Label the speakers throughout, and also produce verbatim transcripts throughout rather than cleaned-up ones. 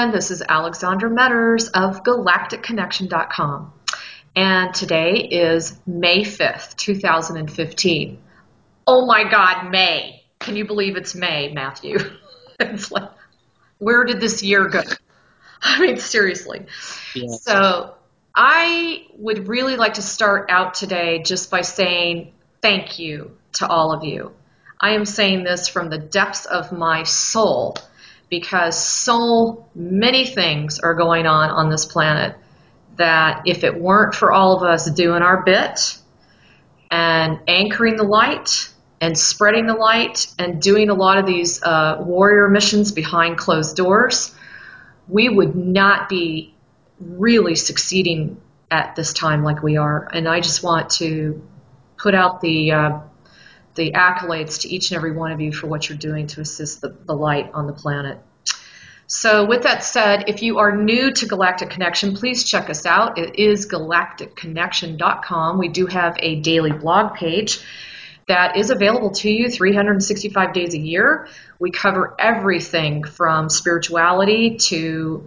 Speaker 1: everyone. This is Alexandra Metters of galactic connection dot com. And today is May fifth, two thousand fifteen. Oh my God, May. Can you believe it's May, Matthew? It's like, where did this year go? I mean, seriously.
Speaker 2: Yeah.
Speaker 1: So I would really like to start out today just by saying thank you to all of you. I am saying this from the depths of my soul because so many things are going on on this planet that if it weren't for all of us doing our bit and anchoring the light and spreading the light and doing a lot of these uh, warrior missions behind closed doors, we would not be really succeeding at this time like we are. And I just want to put out the uh, the accolades to each and every one of you for what you're doing to assist the, the light on the planet. So with that said, if you are new to Galactic Connection, please check us out. It is galactic connection dot com. We do have a daily blog page that is available to you three hundred sixty-five days a year. We cover everything from spirituality to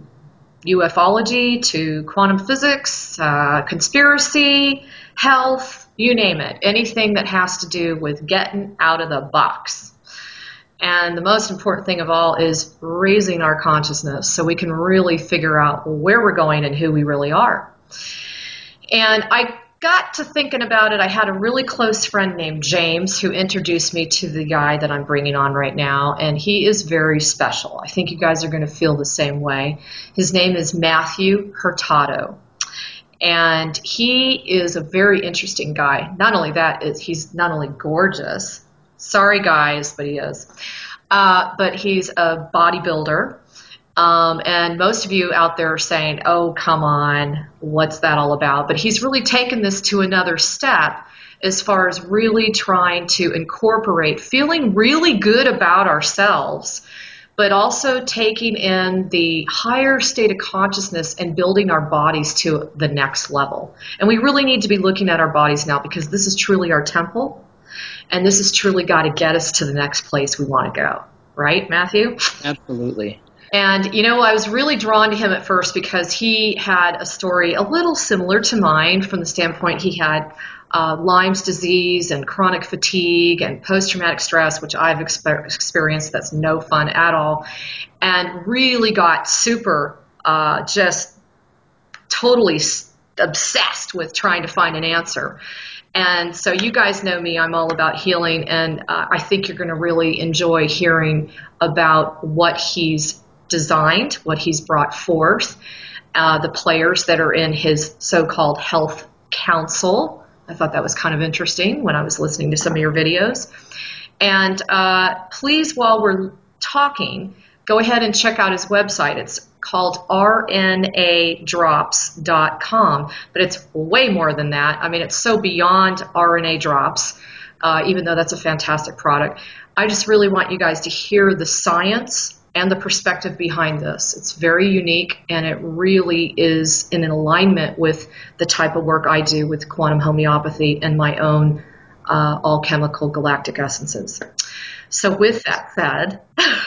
Speaker 1: ufology to quantum physics, uh, conspiracy, health, you name it. Anything that has to do with getting out of the box. And the most important thing of all is raising our consciousness so we can really figure out where we're going and who we really are. And I got to thinking about it. I had a really close friend named James who introduced me to the guy that I'm bringing on right now, and he is very special. I think you guys are going to feel the same way. His name is Matthew Hurtado, and he is a very interesting guy. Not only that, is he's not only gorgeous, sorry guys, but he is, uh, but he's a bodybuilder. Um, and most of you out there are saying, oh, come on, what's that all about? But he's really taken this to another step as far as really trying to incorporate feeling really good about ourselves, but also taking in the higher state of consciousness and building our bodies to the next level. And we really need to be looking at our bodies now because this is truly our temple, and this has truly got to get us to the next place we want to go. Right, Matthew?
Speaker 2: Absolutely.
Speaker 1: And, you know, I was really drawn to him at first because he had a story a little similar to mine from the standpoint he had uh, Lyme's disease and chronic fatigue and post-traumatic stress, which I've exper- experienced. That's no fun at all. And really got super uh, just totally obsessed with trying to find an answer. And so you guys know me, I'm all about healing, and uh, I think you're going to really enjoy hearing about what he's designed, what he's brought forth, uh, the players that are in his so-called health council. I thought that was kind of interesting when I was listening to some of your videos. And uh, please, while we're talking, go ahead and check out his website. It's called R N A drops dot com, but it's way more than that. I mean, it's so beyond R N A drops, uh, even though that's a fantastic product. I just really want you guys to hear the science and the perspective behind this. It's very unique, and it really is in an alignment with the type of work I do with quantum homeopathy and my own uh, all-chemical galactic essences. So with that said,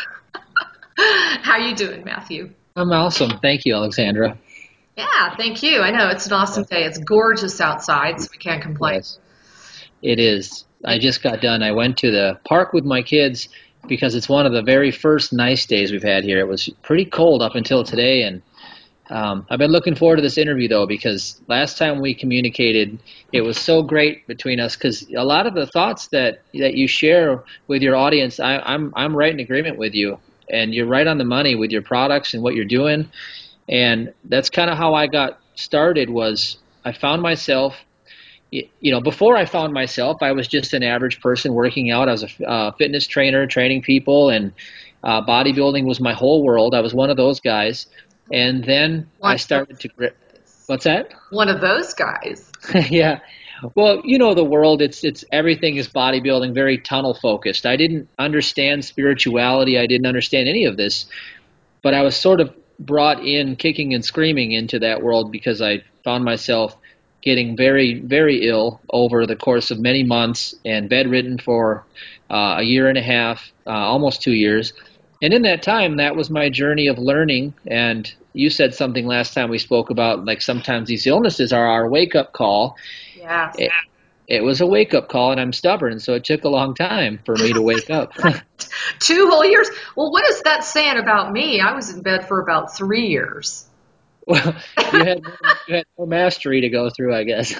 Speaker 1: how you doing, Matthew?
Speaker 2: I'm awesome. Thank you, Alexandra.
Speaker 1: Yeah, thank you. I know it's an awesome day. It's gorgeous outside, so we can't complain.
Speaker 2: Yes, it is. I just got done. I went to the park with my kids because it's one of the very first nice days we've had here. It was pretty cold up until today, and um, I've been looking forward to this interview, though, because last time we communicated, it was so great between us because a lot of the thoughts that, that you share with your audience, I, I'm, I'm right in agreement with you, and you're right on the money with your products and what you're doing. And that's kind of how I got started. Was I found myself, you know, before I found myself, I was just an average person working out. I was a uh, fitness trainer, training people, and uh, bodybuilding was my whole world. I was one of those guys. And then
Speaker 1: One
Speaker 2: I
Speaker 1: of
Speaker 2: started to grip. What's that?
Speaker 1: one of those guys.
Speaker 2: Yeah. Well, you know the world. It's it's everything is bodybuilding, very tunnel focused. I didn't understand spirituality. I didn't understand any of this, but I was sort of brought in kicking and screaming into that world because I found myself getting very, very ill over the course of many months and bedridden for uh, a year and a half, uh, almost two years. And in that time, that was my journey of learning. And you said something last time we spoke about, like sometimes these illnesses are our wake up call.
Speaker 1: Yes.
Speaker 2: It, it was a wake up call, and I'm stubborn, so it took a long time for me to wake up.
Speaker 1: Two whole years. Well, what is that saying about me? I was in bed for about three years.
Speaker 2: Well, you had more, you had more mastery to go through, I guess.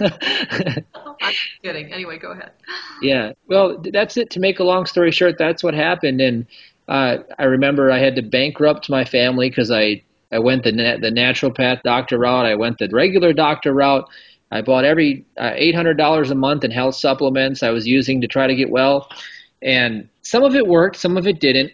Speaker 1: I'm kidding. Anyway, go ahead.
Speaker 2: Yeah. Well, that's it. To make a long story short, that's what happened. And uh, I remember I had to bankrupt my family because I, I went the nat- the naturopath doctor route. I went the regular doctor route. I bought every uh, eight hundred dollars a month in health supplements I was using to try to get well. And some of it worked, some of it didn't.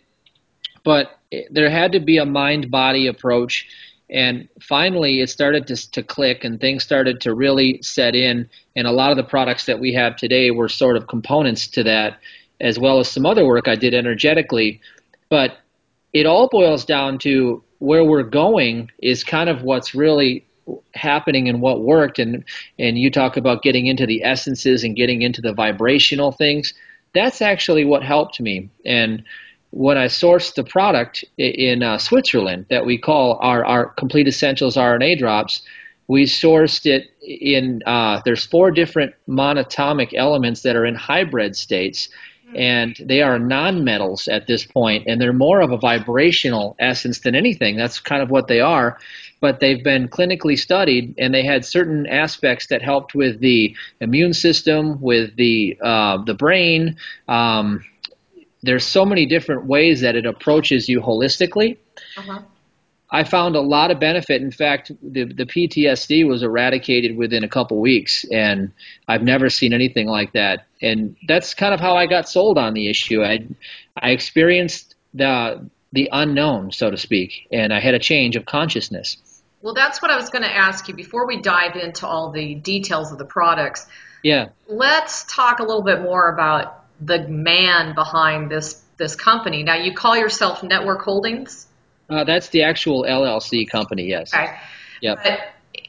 Speaker 2: But it, there had to be a mind body approach. And finally, it started to, to click and things started to really set in. And a lot of the products that we have today were sort of components to that, as well as some other work I did energetically. But it all boils down to where we're going is kind of what's really happening and what worked. And, and you talk about getting into the essences and getting into the vibrational things. That's actually what helped me. And when I sourced the product in uh, Switzerland that we call our, our Complete Essentials R N A drops, we sourced it in, uh, there's four different monatomic elements that are in hybrid states, and they are non-metals at this point, and they're more of a vibrational essence than anything. That's kind of what they are, but they've been clinically studied, and they had certain aspects that helped with the immune system, with the uh, the brain. Um, there's so many different ways that it approaches you holistically.
Speaker 1: Uh-huh.
Speaker 2: I found a lot of benefit. In fact, the, the P T S D was eradicated within a couple weeks, and I've never seen anything like that. And that's kind of how I got sold on the issue. I, I experienced the the unknown, so to speak, and I had a change of consciousness.
Speaker 1: Well, that's what I was going to ask you before we dive into all the details of the products.
Speaker 2: Yeah,
Speaker 1: Let's talk a little bit more about the man behind this this company. Now, you call yourself Network Holdings,
Speaker 2: uh, that's the actual L L C company. Yes.
Speaker 1: okay?
Speaker 2: Yep.
Speaker 1: But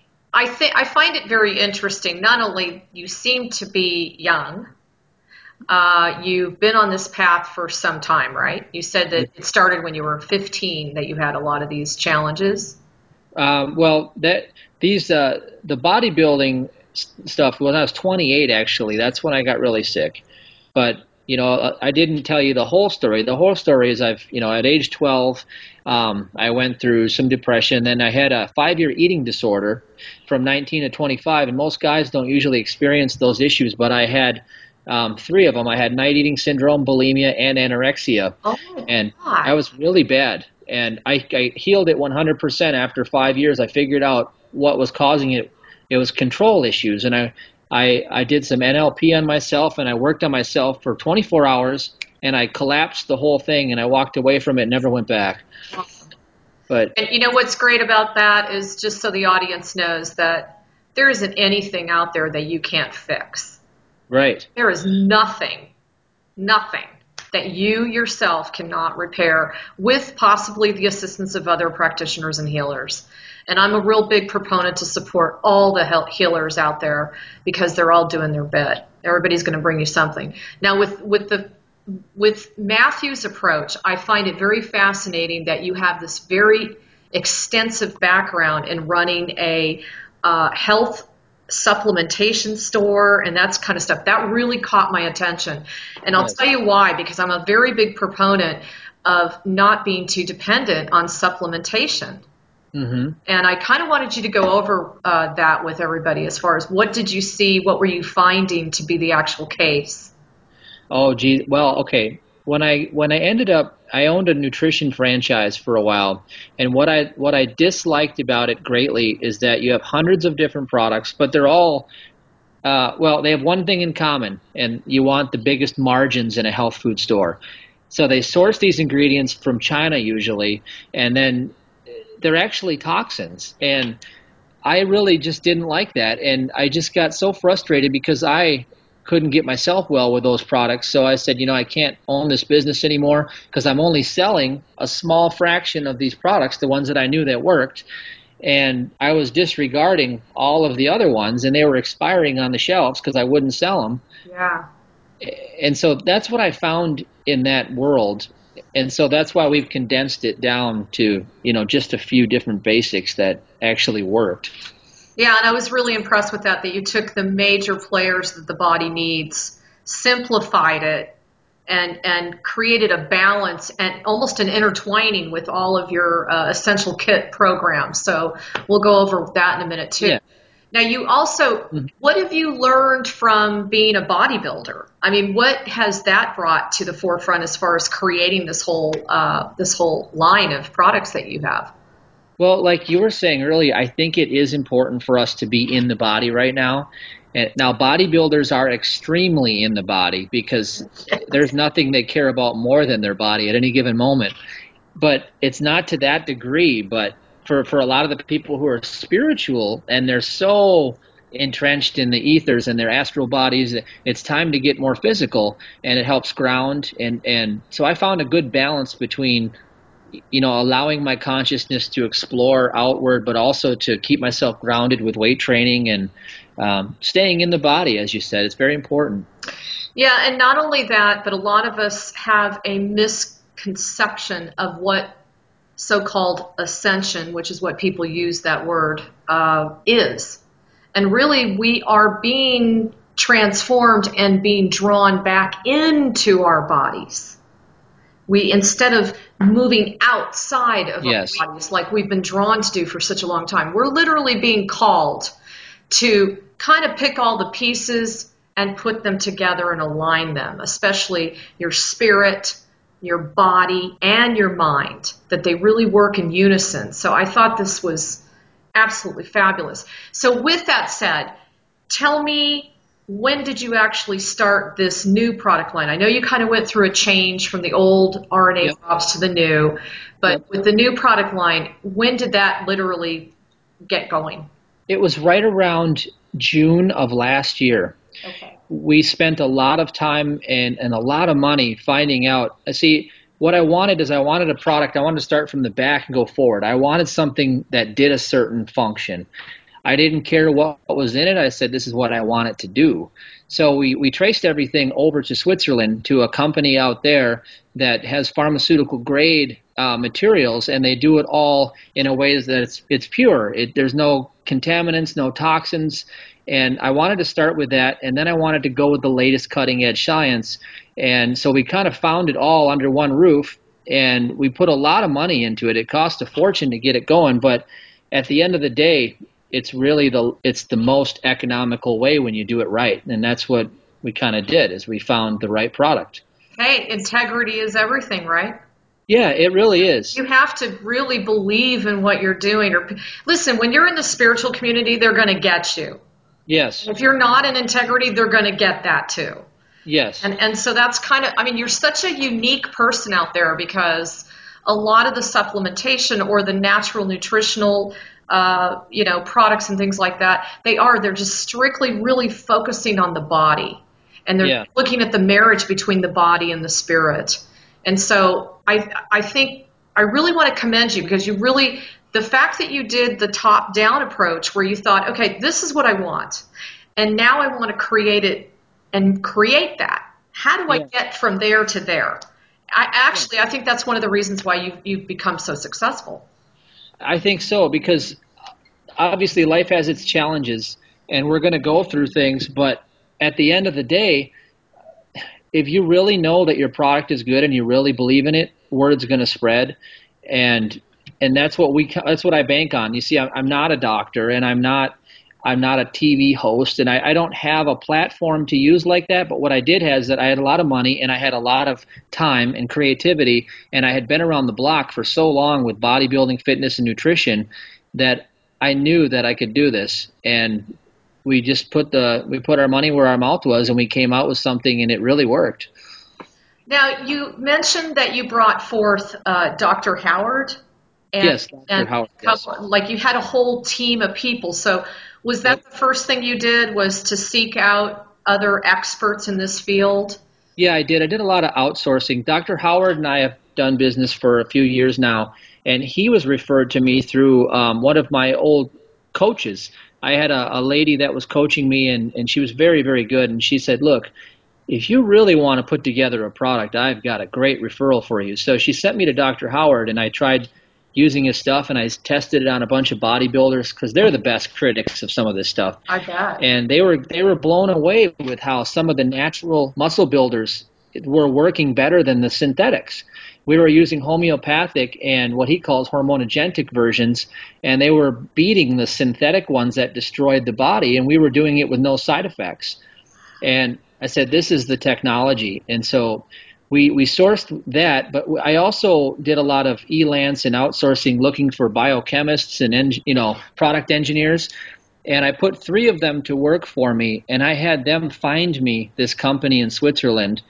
Speaker 1: I think I find it very interesting. Not only you seem to be young, uh, you've been on this path for some time, right? You said that it started when you were fifteen that you had a lot of these challenges.
Speaker 2: Um, well, that these uh, the bodybuilding s- stuff. When I was twenty-eight, actually, that's when I got really sick. But you know, uh, I didn't tell you the whole story. The whole story is I've, you know, at age twelve, um, I went through some depression. Then I had a five-year eating disorder from nineteen to twenty-five, and most guys don't usually experience those issues, but I had um, three of them. I had night eating syndrome, bulimia, and anorexia,
Speaker 1: Oh my
Speaker 2: and I
Speaker 1: God.
Speaker 2: was really bad. And I, I healed it one hundred percent after five years. I figured out what was causing it. It was control issues, and I I, I did some N L P on myself, and I worked on myself for twenty-four hours, and I collapsed the whole thing, and I walked away from it and never went back.
Speaker 1: Awesome.
Speaker 2: But
Speaker 1: And you know what's great about that is just so the audience knows that there isn't anything out there that you can't fix.
Speaker 2: right,
Speaker 1: There is nothing, nothing that you yourself cannot repair with possibly the assistance of other practitioners and healers. And I'm a real big proponent to support all the healers out there because they're all doing their bit. Everybody's going to bring you something. Now, with with the with Matthew's approach, I find it very fascinating that you have this very extensive background in running a uh, health supplementation store and that's kind of stuff. That really caught my attention. And I'll
Speaker 2: yes,
Speaker 1: tell you why, because I'm a very big proponent of not being too dependent on supplementation.
Speaker 2: hmm
Speaker 1: And I kind of wanted you to go over uh, that with everybody as far as what did you see, what were you finding to be the actual case?
Speaker 2: oh, gee, well, okay. When I when I ended up, I owned a nutrition franchise for a while, and what I what I disliked about it greatly is that you have hundreds of different products, but they're all Uh, well, they have one thing in common, and you want the biggest margins in a health food store. So they source these ingredients from China usually, and then they're actually toxins. And I really just didn't like that. And I just got so frustrated because I couldn't get myself well with those products. So I said, you know, I can't own this business anymore because I'm only selling a small fraction of these products, the ones that I knew that worked, and I was disregarding all of the other ones, and they were expiring on the shelves because I wouldn't sell them.
Speaker 1: Yeah.
Speaker 2: And so that's what I found in that world. And so that's why we've condensed it down to, you know, just a few different basics that actually worked.
Speaker 1: Yeah, and I was really impressed with that, that you took the major players that the body needs, simplified it, and and created a balance and almost an intertwining with all of your uh, essential kit programs. So we'll go over that in a minute too.
Speaker 2: Yeah.
Speaker 1: Now, you also,
Speaker 2: Mhm.
Speaker 1: what have you learned from being a bodybuilder? I mean, what has that brought to the forefront as far as creating this whole uh, this whole line of products that you have?
Speaker 2: Well, like you were saying earlier, I think it is important for us to be in the body right now. And now, bodybuilders are extremely in the body because there's nothing they care about more than their body at any given moment. But it's not to that degree. But for, for a lot of the people who are spiritual and they're so entrenched in the ethers and their astral bodies, it's time to get more physical, and it helps ground. And, and so I found a good balance between, you know, allowing my consciousness to explore outward, but also to keep myself grounded with weight training and um, staying in the body, as you said. It's very important.
Speaker 1: Yeah, and not only that, but a lot of us have a misconception of what so-called ascension, which is what people use that word, uh, is. And really, we are being transformed and being drawn back into our bodies. We, instead of moving outside of our
Speaker 2: Yes.
Speaker 1: bodies like we've been drawn to do for such a long time, we're literally being called to kind of pick all the pieces and put them together and align them, especially your spirit, your body, and your mind, that they really work in unison. So I thought this was absolutely fabulous. So with that said, tell me, when did you actually start this new product line? I know you kind of went through a change from the old R N A
Speaker 2: Yep.
Speaker 1: drops to the new, but
Speaker 2: Yep.
Speaker 1: with the new product line, when did that literally get going?
Speaker 2: It was right around June of last year.
Speaker 1: Okay.
Speaker 2: We spent a lot of time and, and a lot of money finding out. See, what I wanted is I wanted a product. I wanted to start from the back and go forward. I wanted something that did a certain function. I didn't care what was in it. I said, this is what I want it to do. So we, we traced everything over to Switzerland to a company out there that has pharmaceutical grade uh, materials, and they do it all in a way that it's, it's pure. It, there's no contaminants, no toxins. And I wanted to start with that, and then I wanted to go with the latest cutting edge science. And so we kind of found it all under one roof, and we put a lot of money into it. It cost a fortune to get it going, but at the end of the day, it's really the it's the most economical way when you do it right, and that's what we kind of did is we found the right product.
Speaker 1: Hey, integrity is everything, right?
Speaker 2: Yeah, it really is.
Speaker 1: You have to really believe in what you're doing. Or listen, when you're in the spiritual community, they're going to get you.
Speaker 2: Yes.
Speaker 1: If you're not in integrity, they're going to get that too.
Speaker 2: Yes.
Speaker 1: And and so that's kind of, I mean, you're such a unique person out there because a lot of the supplementation or the natural nutritional uh, you know, products and things like that, they are, they're just strictly really focusing on the body. And they're
Speaker 2: Yeah.
Speaker 1: looking at the marriage between the body and the spirit. And so I I think I really want to commend you because you really, the fact that you did the top down approach where you thought, okay, this is what I want. And now I want to create it and create that. How do I
Speaker 2: Yeah.
Speaker 1: get from there to there? I actually, I think that's one of the reasons why you've, you've become so successful.
Speaker 2: I think so, because obviously life has its challenges and we're going to go through things, but at the end of the day, if you really know that your product is good and you really believe in it, word's going to spread. And and that's what we that's what I bank on. You see, I'm, I'm not a doctor, and I'm not I'm not a T V host, and I, I don't have a platform to use like that. But what I did have is that I had a lot of money and I had a lot of time and creativity, and I had been around the block for so long with bodybuilding, fitness, and nutrition that I knew that I could do this. And we just put the we put our money where our mouth was, and we came out with something, and it really worked.
Speaker 1: Now, you mentioned that you brought forth uh, Doctor Howard, and
Speaker 2: Yes, doctor
Speaker 1: and
Speaker 2: Howard. Yes.
Speaker 1: couple, like you had a whole team of people. So, was that
Speaker 2: Yep.
Speaker 1: the first thing you did was to seek out other experts in this field?
Speaker 2: Yeah, I did. I did a lot of outsourcing. doctor Howard and I have done business for a few years now, and he was referred to me through um, one of my old coaches. I had a, a lady that was coaching me, and, and she was very, very good. And she said, look, if you really want to put together a product, I've got a great referral for you. So she sent me to Doctor Howard, and I tried using his stuff, and I tested it on a bunch of bodybuilders because they're the best critics of some of this stuff.
Speaker 1: I bet.
Speaker 2: And they were they were blown away with how some of the natural muscle builders were working better than the synthetics. We were using homeopathic and what he calls hormonogenic versions, and they were beating the synthetic ones that destroyed the body, and we were doing it with no side effects. And I said, this is the technology. And so we, we sourced that, but I also did a lot of e-lance and outsourcing looking for biochemists and, en- you know, product engineers. And I put three of them to work for me, and I had them find me this company in Switzerland.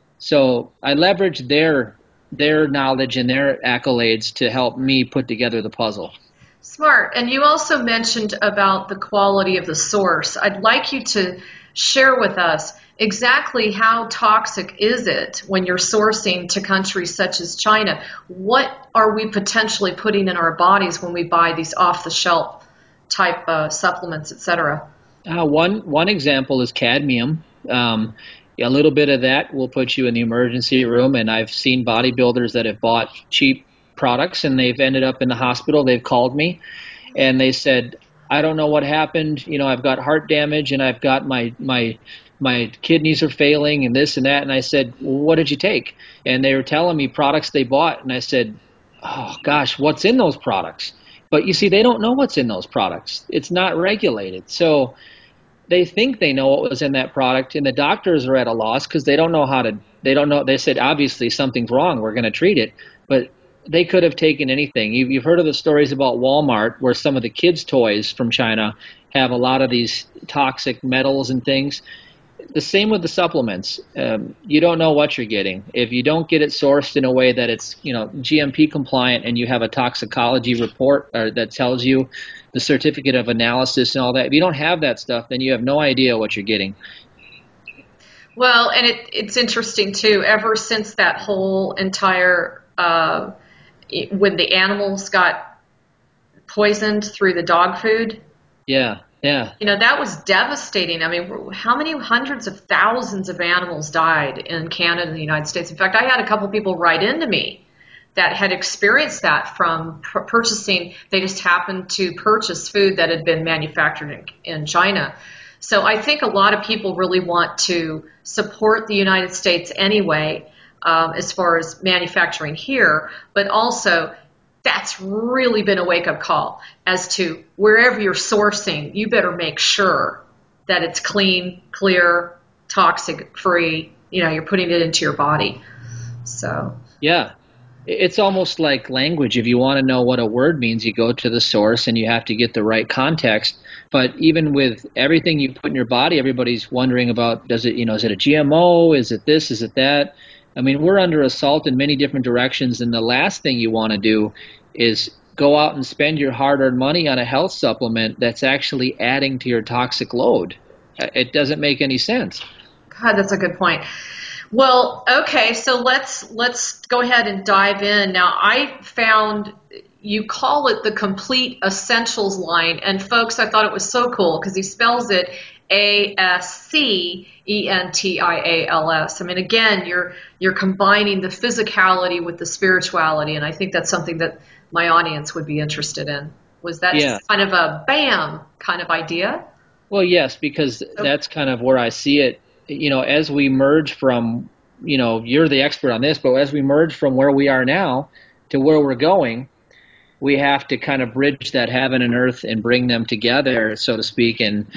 Speaker 2: So I leveraged their their knowledge and their accolades to help me put together the puzzle.
Speaker 1: Smart. And you also mentioned about the quality of the source. I'd like you to share with us exactly how toxic is it when you're sourcing to countries such as China? What are we potentially putting in our bodies when we buy these off-the-shelf type uh, supplements, et cetera?
Speaker 2: Uh, one one example is cadmium. Um, a little bit of that will put you in the emergency room, and I've seen bodybuilders that have bought cheap products and they've ended up in the hospital. They've called me and they said, I don't know what happened. You know, I've got heart damage and I've got my my my kidneys are failing and this and that. And I said, well, what did you take? And they were telling me products they bought, and I said, oh gosh, what's in those products? But you see, they don't know what's in those products. It's not regulated. So they think they know what was in that product, and the doctors are at a loss because they don't know how to, they don't know, they said, obviously something's wrong, we're going to treat it. But they could have taken anything. You've, you've heard of the stories about Walmart where some of the kids' toys from China have a lot of these toxic metals and things. The same with the supplements. Um, you don't know what you're getting. If you don't get it sourced in a way that it's, you know, G M P compliant, and you have a toxicology report or that tells you the certificate of analysis and all that, if you don't have that stuff, then you have no idea what you're getting.
Speaker 1: Well, and it, it's interesting too, ever since that whole entire, uh, when the animals got poisoned through the dog food,
Speaker 2: Yeah, yeah.
Speaker 1: you know, that was devastating. I mean, how many hundreds of thousands of animals died in Canada and the United States? In fact, I had a couple people write into me that had experienced that from pur- purchasing. They just happened to purchase food that had been manufactured in, in China. So I think a lot of people really want to support the United States anyway, um, as far as manufacturing here, but also that's really been a wake-up call as to wherever you're sourcing, you better make sure that it's clean, clear, toxic-free. You know, you're putting it into your body. So,
Speaker 2: Yeah. It's almost like language. If you want to know what a word means, you go to the source and you have to get the right context. But even with everything you put in your body, everybody's wondering about, does it, you know, is it a G M O? Is it this? Is it that? I mean, we're under assault in many different directions. And the last thing you want to do is go out and spend your hard earned money on a health supplement that's actually adding to your toxic load. It doesn't make any sense.
Speaker 1: God, that's a good point. Well, okay, so let's let's go ahead and dive in. Now, I found you call it the Complete Essentials line, and folks, I thought it was so cool because he spells it A S C E N T I A L S. I mean, again, you're you're combining the physicality with the spirituality, and I think that's something that my audience would be interested in. Was that
Speaker 2: Yeah.
Speaker 1: just kind of a bam kind of idea?
Speaker 2: Well, yes, because that's kind of where I see it. You know, as we merge from, you know, you're the expert on this, but as we merge from where we are now to where we're going, we have to kind of bridge that heaven and earth and bring them together, so to speak. And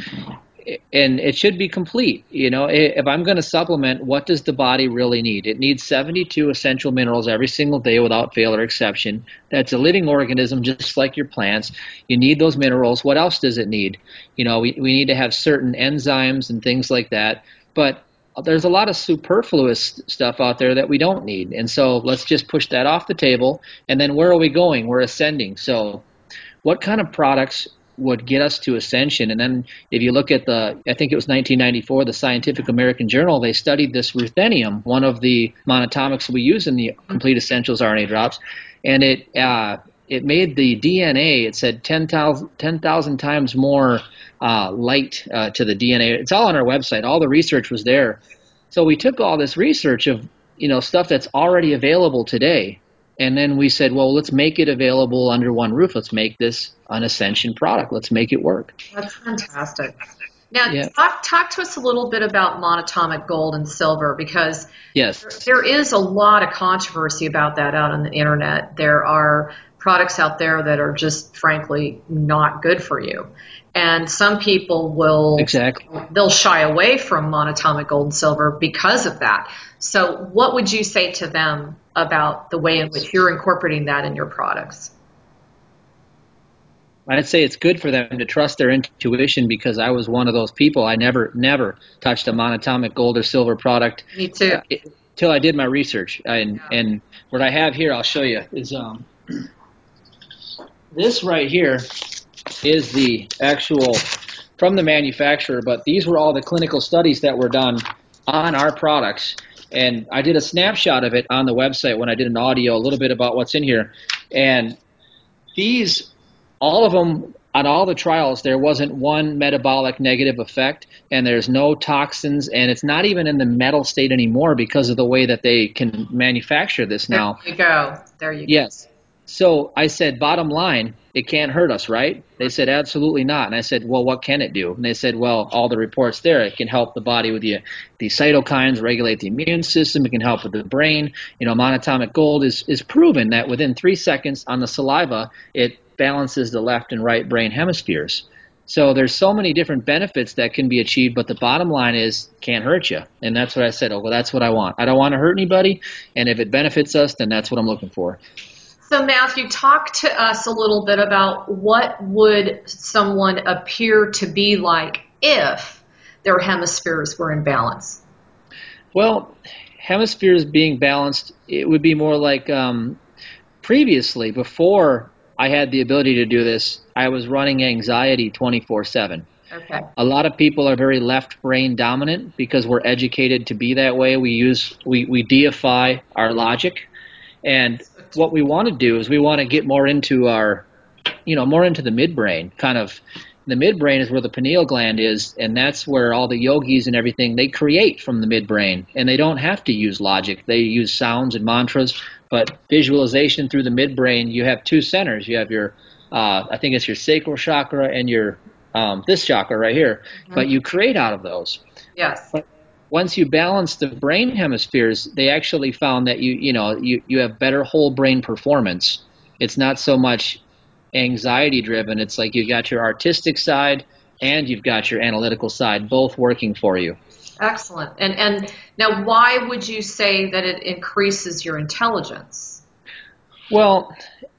Speaker 2: and it should be complete. You know, if I'm going to supplement, what does the body really need? It needs seventy-two essential minerals every single day without fail or exception. That's a living organism just like your plants. You need those minerals. What else does it need? You know, we, we need to have certain enzymes and things like that. But there's a lot of superfluous stuff out there that we don't need. And so let's just push that off the table. And then where are we going? We're ascending. So what kind of products would get us to ascension? And then if you look at the, I think it was nineteen ninety-four, the Scientific American Journal, they studied this ruthenium, one of the monoatomics we use in the Complete Essentials R N A drops, and it uh, it made the D N A, it said ten thousand times more uh, light uh, to the D N A. It's all on our website. All the research was there. So we took all this research of, you know, stuff that's already available today, and then we said, well, let's make it available under one roof. Let's make this an Ascension product. Let's make it work.
Speaker 1: That's fantastic. Now,
Speaker 2: Yeah.
Speaker 1: talk, talk to us a little bit about monatomic gold and silver, because
Speaker 2: Yes.
Speaker 1: there is a lot of controversy about that out on the internet. There are products out there that are just frankly not good for you. And some people will,
Speaker 2: Exactly.
Speaker 1: they'll shy away from monatomic gold and silver because of that. So what would you say to them about the way in which you're incorporating that in your products?
Speaker 2: I'd say it's good for them to trust their intuition, because I was one of those people. I never, never touched a monatomic gold or silver product
Speaker 1: Me too.
Speaker 2: uh, it, till I did my research. And,
Speaker 1: Yeah.
Speaker 2: and what I have here, I'll show you, is um, this right here is the actual from the manufacturer, but these were all the clinical studies that were done on our products. And I did a snapshot of it on the website when I did an audio, a little bit about what's in here. And these, all of them, on all the trials, there wasn't one metabolic negative effect, and there's no toxins, and it's not even in the metal state anymore because of the way that they can manufacture this now.
Speaker 1: There you go. There you go.
Speaker 2: Yes. So I said, bottom line, it can't hurt us, right? They said, absolutely not. And I said, well, what can it do? And they said, well, all the reports there, it can help the body with the, the cytokines, regulate the immune system. It can help with the brain. You know, monatomic gold is, is proven that within three seconds on the saliva, it balances the left and right brain hemispheres. So there's so many different benefits that can be achieved, but the bottom line is can't hurt you. And that's what I said. Oh, well, that's what I want. I don't want to hurt anybody. And if it benefits us, then that's what I'm looking for.
Speaker 1: So Matthew, talk to us a little bit about what would someone appear to be like if their hemispheres were in balance?
Speaker 2: Well, hemispheres being balanced, it would be more like um, previously, before I had the ability to do this, I was running anxiety twenty-four seven.
Speaker 1: Okay.
Speaker 2: A lot of people are very left brain dominant because we're educated to be that way. We use we, we deify our logic. And what we want to do is we want to get more into our, you know, more into the midbrain. Kind of, the midbrain is where the pineal gland is, and that's where all the yogis and everything, they create from the midbrain, and they don't have to use logic. They use sounds and mantras, but visualization through the midbrain. You have two centers. You have your, uh, I think it's your sacral chakra and your um, this chakra right here,
Speaker 1: Mm-hmm.
Speaker 2: but you create out of those.
Speaker 1: Yes.
Speaker 2: But once you balance the brain hemispheres, they actually found that you you know you, you have better whole brain performance. It's not so much anxiety driven. It's like you got your artistic side and you've got your analytical side both working for you.
Speaker 1: Excellent. And and now, why would you say that it increases your intelligence?
Speaker 2: Well,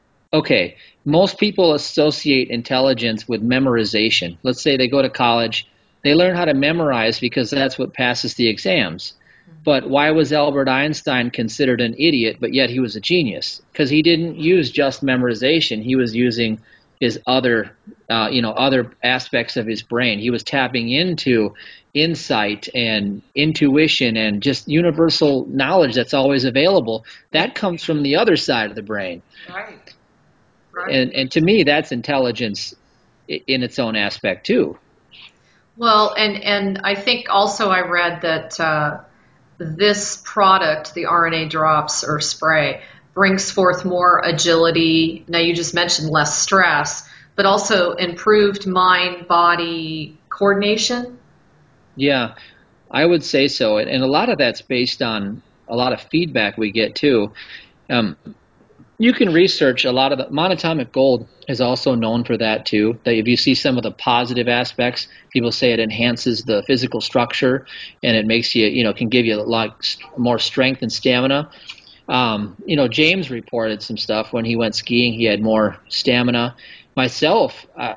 Speaker 2: okay. Most people associate intelligence with memorization. Let's say they go to college, they learn how to memorize because that's what passes the exams. But why was Albert Einstein considered an idiot, but yet he was a genius? Because he didn't use just memorization. He was using his other, uh, you know, other aspects of his brain. He was tapping into insight and intuition and just universal knowledge that's always available. That comes from the other side of the brain.
Speaker 1: Right. Right.
Speaker 2: And, and to me, that's intelligence in its own aspect too.
Speaker 1: Well, and and I think also I read that uh, this product, the R N A drops or spray, brings forth more agility. Now, you just mentioned less stress, but also improved mind-body coordination.
Speaker 2: Yeah, I would say so. And, and a lot of that's based on a lot of feedback we get too. Um, you can research a lot of the monatomic gold is also known for that too. That if you see some of the positive aspects, people say it enhances the physical structure and it makes you, you know, can give you a lot more strength and stamina. Um, you know, James reported some stuff when he went skiing. He had more stamina. Myself, uh,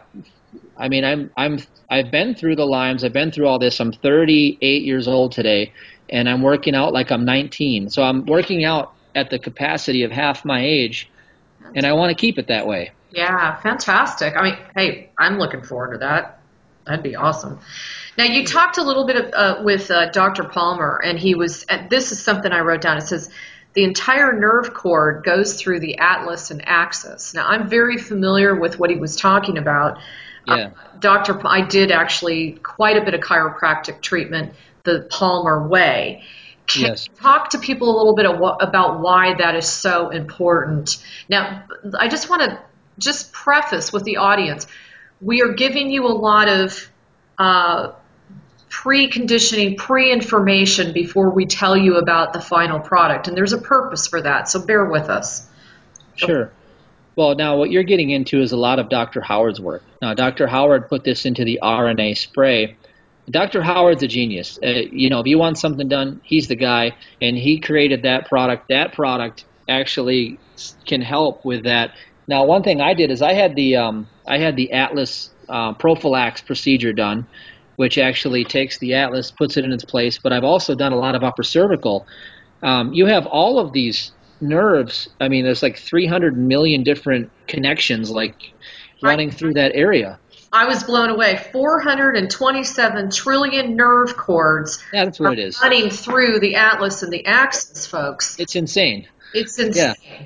Speaker 2: I mean, I'm I'm I've been through the limes. I've been through all this. I'm thirty-eight years old today, and I'm working out like I'm nineteen. So I'm working out at the capacity of half my age, and I want to keep it that way.
Speaker 1: Yeah, fantastic. I mean, hey, I'm looking forward to that. That'd be awesome. Now, you talked a little bit of, uh, with uh, Doctor Palmer, and he was, and this is something I wrote down. It says, the entire nerve cord goes through the atlas and axis. Now, I'm very familiar with what he was talking about.
Speaker 2: Yeah.
Speaker 1: Uh, Doctor P- I did actually quite a bit of chiropractic treatment the Palmer way. Can
Speaker 2: Yes.
Speaker 1: you talk to people a little bit about why that is so important? Now, I just want to just preface with the audience, we are giving you a lot of uh, preconditioning, pre-information before we tell you about the final product, and there's a purpose for that, so bear with us.
Speaker 2: Sure. Well, now what you're getting into is a lot of Doctor Howard's work. Now, Doctor Howard put this into the R N A spray. Doctor Howard's a genius. Uh, you know, if you want something done, he's the guy, and he created that product. That product actually can help with that. Now, one thing I did is I had the um, I had the Atlas uh, prophylax procedure done, which actually takes the Atlas, puts it in its place. But I've also done a lot of upper cervical. Um, you have all of these nerves. I mean, there's like three hundred million different connections, like
Speaker 1: I,
Speaker 2: running through that area.
Speaker 1: I was blown away. four hundred twenty-seven trillion nerve cords
Speaker 2: Yeah, that's what
Speaker 1: are
Speaker 2: it is.
Speaker 1: running through the Atlas and the axis, folks.
Speaker 2: It's insane.
Speaker 1: It's
Speaker 2: Yeah.
Speaker 1: insane.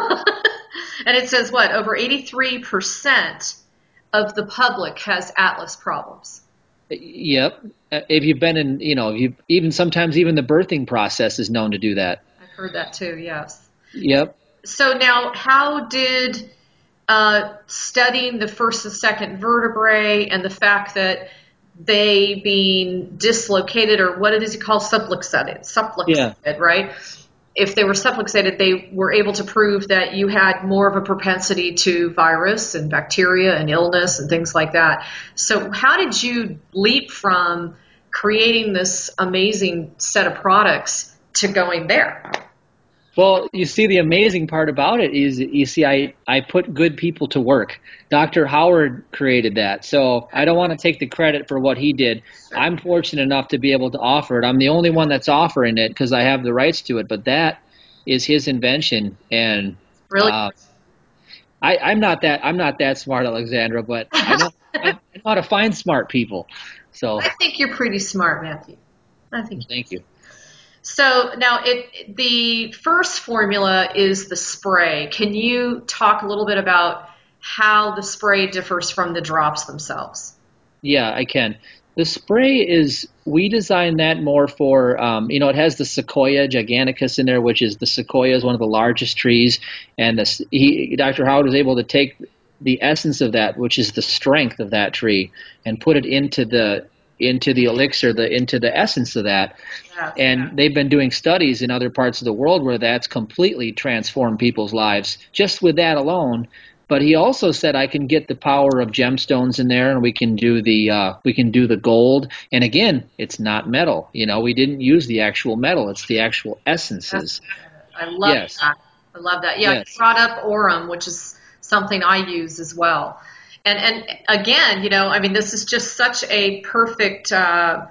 Speaker 1: And it says what? Over eighty-three percent of the public has Atlas problems.
Speaker 2: Yep. Uh, If you've been in, you know, you even sometimes even the birthing process is known to do that.
Speaker 1: I've heard that too, yes.
Speaker 2: Yep.
Speaker 1: So now, how did uh, studying the first and second vertebrae and the fact that they being dislocated, or what it is you call subluxated,
Speaker 2: Yeah.
Speaker 1: subluxated, right? If they were subluxated, they were able to prove that you had more of a propensity to virus and bacteria and illness and things like that. So how did you leap from creating this amazing set of products to going there?
Speaker 2: Well, you see, the amazing part about it is, you see, I, I put good people to work. Doctor Howard created that. So I don't want to take the credit for what he did. I'm fortunate enough to be able to offer it. I'm the only one that's offering it because I have the rights to it. But that is his invention. And
Speaker 1: Really?
Speaker 2: uh, I, I'm not that I'm not that smart, Alexandra, but I know I know how to find smart people. So
Speaker 1: I think you're pretty smart, Matthew. I think.
Speaker 2: thank you.
Speaker 1: So now it the first formula is the spray. Can you talk a little bit about how the spray differs from the drops themselves?
Speaker 2: Yeah, I can. The spray is, we designed that more for, um, you know, it has the Sequoia giganticus in there, which is, the Sequoia is one of the largest trees, and the, he, Doctor Howard was able to take the essence of that, which is the strength of that tree, and put it into the into the elixir, the into the essence of that.
Speaker 1: Yes.
Speaker 2: And they've been doing studies in other parts of the world where that's completely transformed people's lives just with that alone. But he also said I can get the power of gemstones in there, and we can do the uh, we can do the gold. And again, it's not metal. You know, we didn't use the actual metal; it's the actual essences.
Speaker 1: I love
Speaker 2: Yes,
Speaker 1: that. I love that. Yeah, you
Speaker 2: yes,
Speaker 1: brought up Orem, which is something I use as well. And and again, you know, I mean, this is just such a perfect, uh,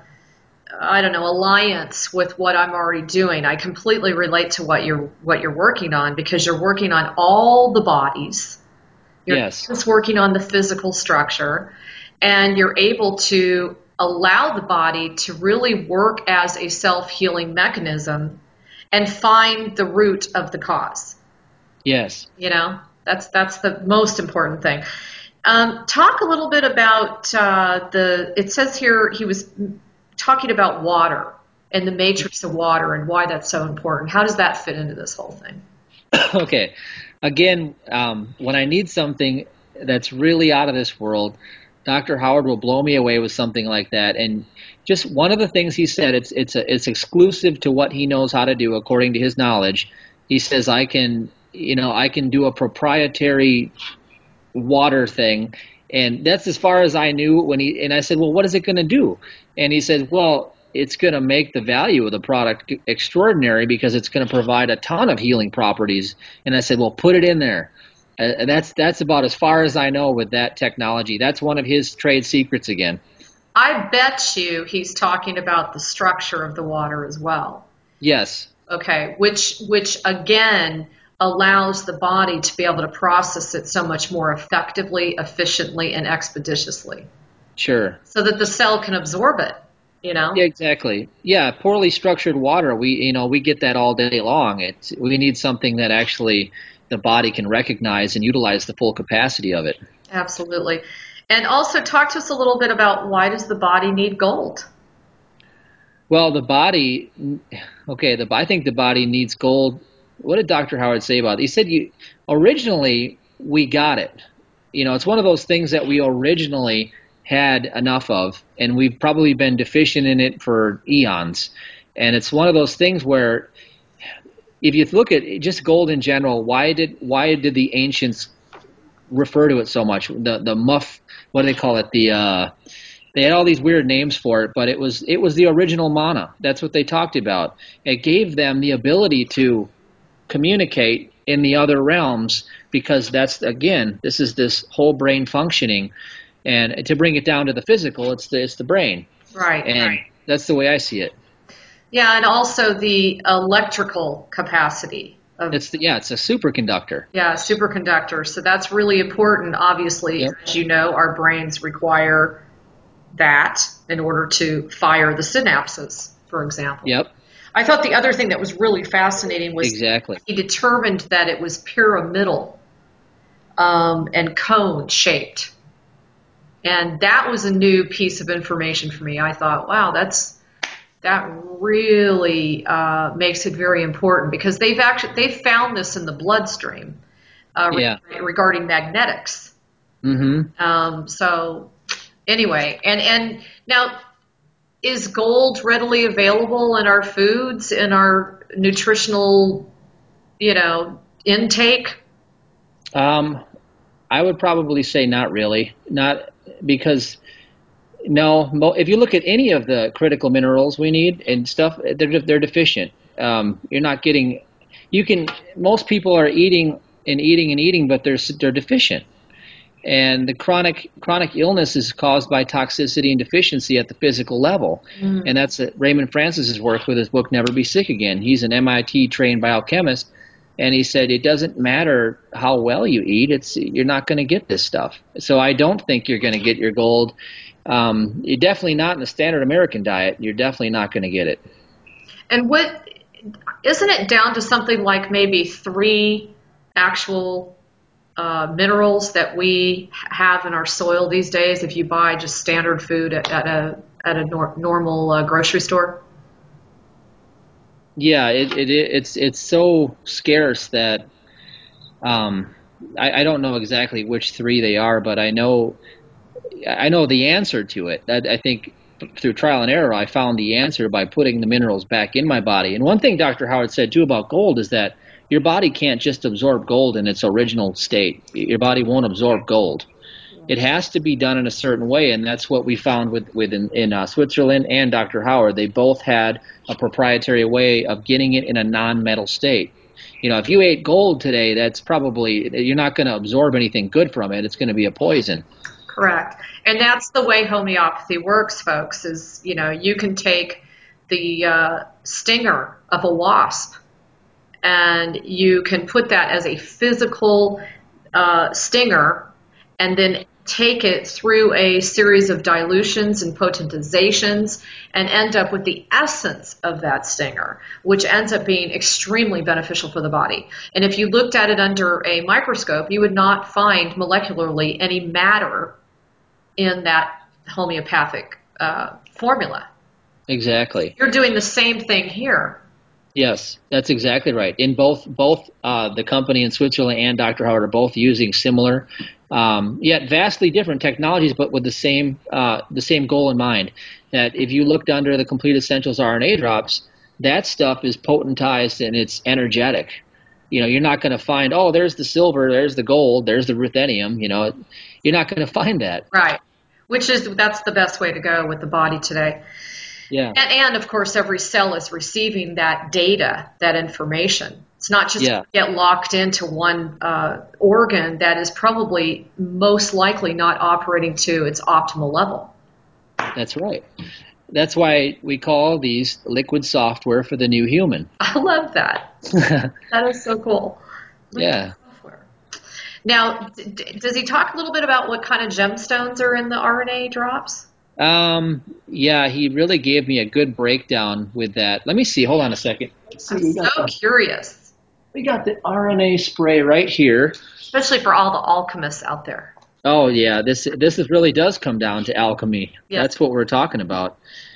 Speaker 1: I don't know, alliance with what I'm already doing. I completely relate to what you're what you're working on, because you're working on all the bodies. You're not
Speaker 2: yes,
Speaker 1: just working on the physical structure, and you're able to allow the body to really work as a self-healing mechanism and find the root of the cause.
Speaker 2: yes.
Speaker 1: You know, that's that's the most important thing. Um, talk a little bit about uh, the. It says here he was talking about water and the matrix of water and why that's so important. How does that fit into this whole thing?
Speaker 2: Okay. Again, um, when I need something that's really out of this world, Doctor Howard will blow me away with something like that. And just one of the things he said, it's it's a, it's exclusive to what he knows how to do according to his knowledge. He says I can, you know, I can do a proprietary water thing, and that's as far as I knew. When he and I said, well, what is it going to do? And he said, well, it's going to make the value of the product extraordinary because it's going to provide a ton of healing properties. And I said, well, put it in there. Uh, that's that's about as far as I know with that technology. That's one of his trade secrets again.
Speaker 1: I bet you he's talking about the structure of the water as well.
Speaker 2: Yes,
Speaker 1: Okay, which which again allows the body to be able to process it so much more effectively, efficiently, and expeditiously,
Speaker 2: sure.
Speaker 1: so that the cell can absorb it. You know.
Speaker 2: Yeah, exactly. Yeah, poorly structured water, we you know, we get that all day long. It's we need something that actually the body can recognize and utilize the full capacity of it.
Speaker 1: Absolutely. And also talk to us a little bit about, why does the body need gold?
Speaker 2: Well, the body, okay, the I think the body needs gold. What did Doctor Howard say about it? He said you originally we got it. You know, it's one of those things that we originally had enough of, and we've probably been deficient in it for eons. And it's one of those things where if you look at just gold in general, why did why did the ancients refer to it so much? The the muff, what do they call it? The uh, they had all these weird names for it, but it was it was the original mana. That's what they talked about. It gave them the ability to communicate in the other realms because that's again, this is this whole brain functioning, and to bring it down to the physical, it's the it's the brain,
Speaker 1: Right,
Speaker 2: and
Speaker 1: right.
Speaker 2: that's the way I see it.
Speaker 1: Yeah, and also the electrical capacity of
Speaker 2: It's the, yeah, it's a superconductor.
Speaker 1: yeah, superconductor. So that's really important. Obviously,
Speaker 2: Yep.
Speaker 1: as you know, our brains require that in order to fire the synapses, for example.
Speaker 2: Yep.
Speaker 1: I thought the other thing that was really fascinating was
Speaker 2: Exactly.
Speaker 1: he determined that it was pyramidal um, and cone shaped. And that was a new piece of information for me. I thought, wow, that's that really uh, makes it very important because they've actually they've found this in the bloodstream uh,
Speaker 2: Yeah.
Speaker 1: re- regarding magnetics.
Speaker 2: Mm-hmm.
Speaker 1: Um, so anyway, and and now is gold readily available in our foods, in our nutritional, you know, intake?
Speaker 2: Um, I would probably say not really, not because no. Mo- If you look at any of the critical minerals we need and stuff, they're they're deficient. Um, you're not getting. You can. Most people are eating and eating and eating, but they're they're deficient. And the chronic chronic illness is caused by toxicity and deficiency at the physical level. And that's uh, Raymond Francis's work with his book Never Be Sick Again. He's an M I T trained biochemist, and he said it doesn't matter how well you eat, it's you're not going to get this stuff. So I don't think you're going to get your gold. Um, you're definitely not in the standard American diet. You're definitely not going to get it.
Speaker 1: And what isn't it down to something like maybe three actual uh, minerals that we have in our soil these days if you buy just standard food at, at a at a nor- normal uh, grocery store?
Speaker 2: Yeah, it, it it's it's so scarce that um, I, I don't know exactly which three they are, but I know I know the answer to it. I, I think through trial and error, I found the answer by putting the minerals back in my body. And one thing Doctor Howard said too about gold is that your body can't just absorb gold in its original state. Your body won't absorb gold. It has to be done in a certain way, and that's what we found with, with in, in uh, Switzerland and Doctor Howard. They both had a proprietary way of getting it in a non-metal state. You know, if you ate gold today, that's probably you're not going to absorb anything good from it. It's going to be a poison.
Speaker 1: Correct. And that's the way homeopathy works, folks, is, you know, you can take the uh, stinger of a wasp and you can put that as a physical uh, stinger and then take it through a series of dilutions and potentizations and end up with the essence of that stinger, which ends up being extremely beneficial for the body. And if you looked at it under a microscope, you would not find molecularly any matter in that homeopathic uh, formula.
Speaker 2: Exactly.
Speaker 1: You're doing the same thing here.
Speaker 2: Yes, that's exactly right. In both both uh, the company in Switzerland and Doctor Howard are both using similar, um, yet vastly different technologies, but with the same uh, the same goal in mind. That if you looked under the Complete Essentials R N A drops, that stuff is potentized and it's energetic. You know, you're not going to find, oh, there's the silver, there's the gold, there's the ruthenium. You know, you're not going to find that.
Speaker 1: Right. Which is, that's the best way to go with the body today.
Speaker 2: Yeah,
Speaker 1: And, and of course, every cell is receiving that data, that information. It's not just
Speaker 2: yeah,
Speaker 1: get locked into one uh, organ that is probably most likely not operating to its optimal level.
Speaker 2: that's right. That's why we call these liquid software for the new human.
Speaker 1: I love that. That is so cool. Liquid
Speaker 2: Yeah.
Speaker 1: software. Now, d- d- does he talk a little bit about what kind of gemstones are in the R N A drops?
Speaker 2: Um, yeah, he really gave me a good breakdown with that. Let me see. Hold on a second. Let's see.
Speaker 1: I'm
Speaker 2: We got
Speaker 1: so
Speaker 2: the
Speaker 1: curious,
Speaker 2: we got the R N A spray right here.
Speaker 1: especially for all the alchemists out there.
Speaker 2: Oh yeah, this this is really does come down to alchemy.
Speaker 1: Yes.
Speaker 2: That's what we're talking about.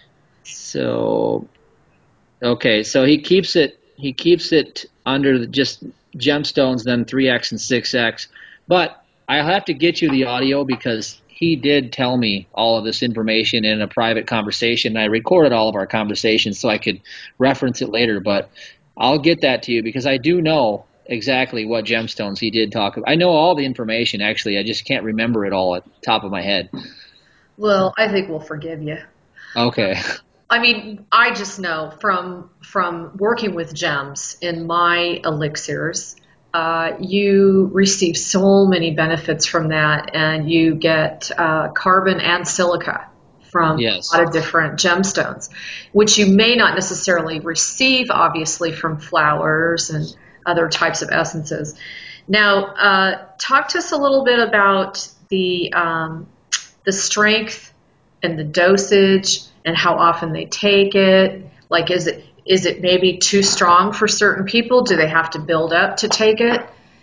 Speaker 2: So okay, so he keeps it he keeps it under the, just gemstones, then three X and six X. But I'll have to get you the audio because he did tell me all of this information in a private conversation. I recorded all of our conversations so I could reference it later, but I'll get that to you because I do know exactly what gemstones he did talk about. I know all the information actually. I just can't remember it all at the top of my head.
Speaker 1: Well, I think we'll forgive you.
Speaker 2: Okay.
Speaker 1: I mean, I just know from from working with gems in my elixirs, uh, you receive so many benefits from that, and you get uh, carbon and silica from a
Speaker 2: Yes.
Speaker 1: lot of different gemstones, which you may not necessarily receive, obviously, from flowers and other types of essences. Now, uh, talk to us a little bit about the um, the strength and the dosage and how often they take it. Like, is it is it maybe too strong for certain people? Do they have to build up to take it?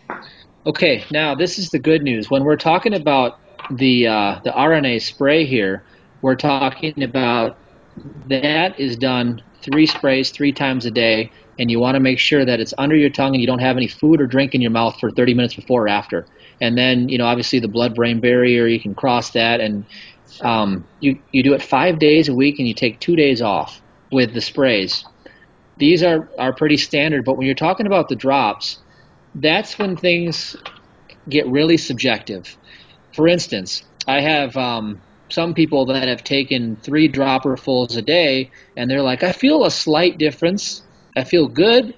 Speaker 2: Okay, now this is the good news. When we're talking about the uh, the R N A spray here, we're talking about that is done three sprays three times a day, and you want to make sure that it's under your tongue and you don't have any food or drink in your mouth for thirty minutes before or after. And then, you know, obviously the blood-brain barrier, you can cross that, and um, you you do it five days a week, and you take two days off with the sprays. These are are pretty standard, but when you're talking about the drops, that's when things get really subjective. For instance, I have um, some people that have taken three dropperfuls a day, and they're like, I feel a slight difference. I feel good,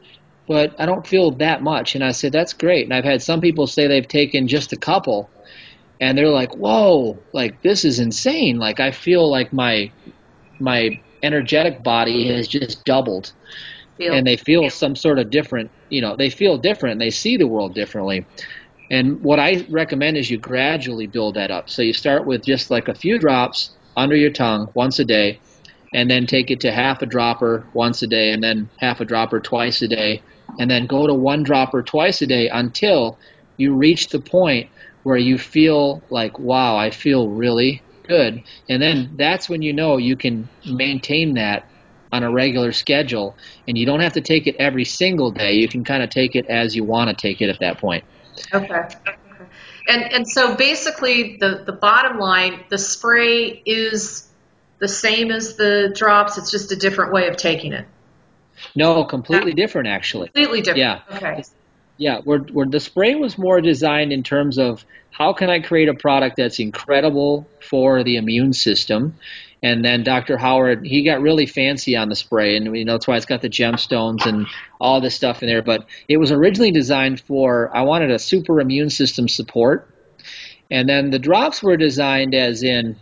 Speaker 2: but I don't feel that much. And I said, that's great. And I've had some people say they've taken just a couple, and they're like, whoa, like this is insane. Like I feel like my my energetic body has just doubled,
Speaker 1: Feel
Speaker 2: and they feel some sort of different. You know, they feel different. And they see the world differently. And what I recommend is you gradually build that up. So you start with just like a few drops under your tongue once a day, and then take it to half a dropper once a day, and then half a dropper twice a day, and then go to one dropper twice a day until you reach the point where you feel like, wow, I feel really good. And then that's when you know you can maintain that on a regular schedule, and you don't have to take it every single day. You can kind of take it as you want to take it at that point.
Speaker 1: okay. Okay. And and so basically the the bottom line, the spray is the same as the drops. It's just a different way of taking it.
Speaker 2: No, completely different actually.
Speaker 1: Completely different.
Speaker 2: Yeah.
Speaker 1: Okay.
Speaker 2: Yeah, where where the spray was more designed in terms of how can I create a product that's incredible for the immune system, and then Doctor Howard he got really fancy on the spray, and you know that's why it's got the gemstones and all this stuff in there. But it was originally designed for I wanted a super immune system support, and then the drops were designed as in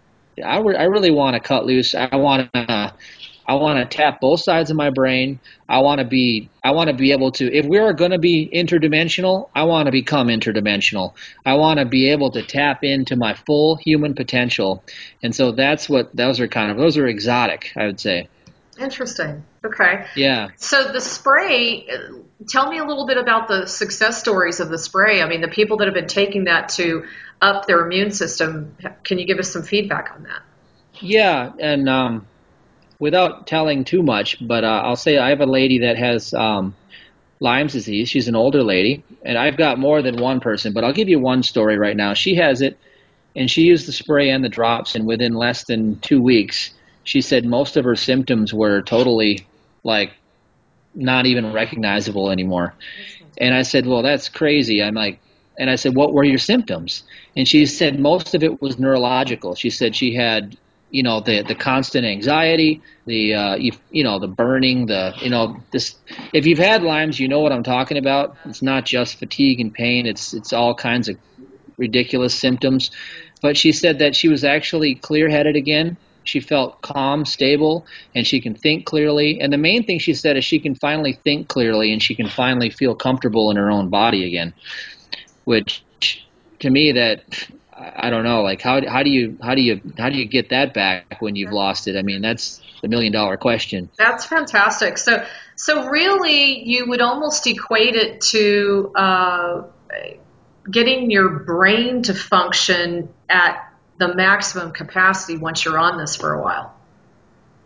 Speaker 2: I, re- I really want to cut loose. I want to I want to tap both sides of my brain. I want to be I want to be able to if we are going to be interdimensional, I want to become interdimensional. I want to be able to tap into my full human potential. And so that's what those are kind of those are exotic, I would say.
Speaker 1: Interesting. Okay.
Speaker 2: Yeah.
Speaker 1: So the spray, uh, tell me a little bit about the success stories of the spray. I mean, the people that have been taking that to up their immune system, can you give us some feedback on that?
Speaker 2: Yeah, and um without telling too much, but uh, I'll say I have a lady that has um Lyme's disease. She's an older lady, and I've got more than one person, but I'll give you one story right now. She has it, and she used the spray and the drops, and within less than two weeks, she said most of her symptoms were totally like not even recognizable anymore.
Speaker 1: That's fantastic.
Speaker 2: And I said, well, that's crazy. I'm like, and I said, what were your symptoms? And she said most of it was neurological. She said she had, you know, the the constant anxiety, the uh, you, you know, the burning, the you know, this. If you've had Lyme's, you know what I'm talking about. It's not just fatigue and pain. It's it's all kinds of ridiculous symptoms. But she said that she was actually clear headed again. She felt calm, stable, and she can think clearly. And the main thing she said is she can finally think clearly and she can finally feel comfortable in her own body again. Which to me, that I don't know, like how how do you how do you how do you get that back when you've lost it? I mean, that's the million dollar question.
Speaker 1: That's fantastic. So, so really, you would almost equate it to uh, getting your brain to function at the maximum capacity once you're on this for a while.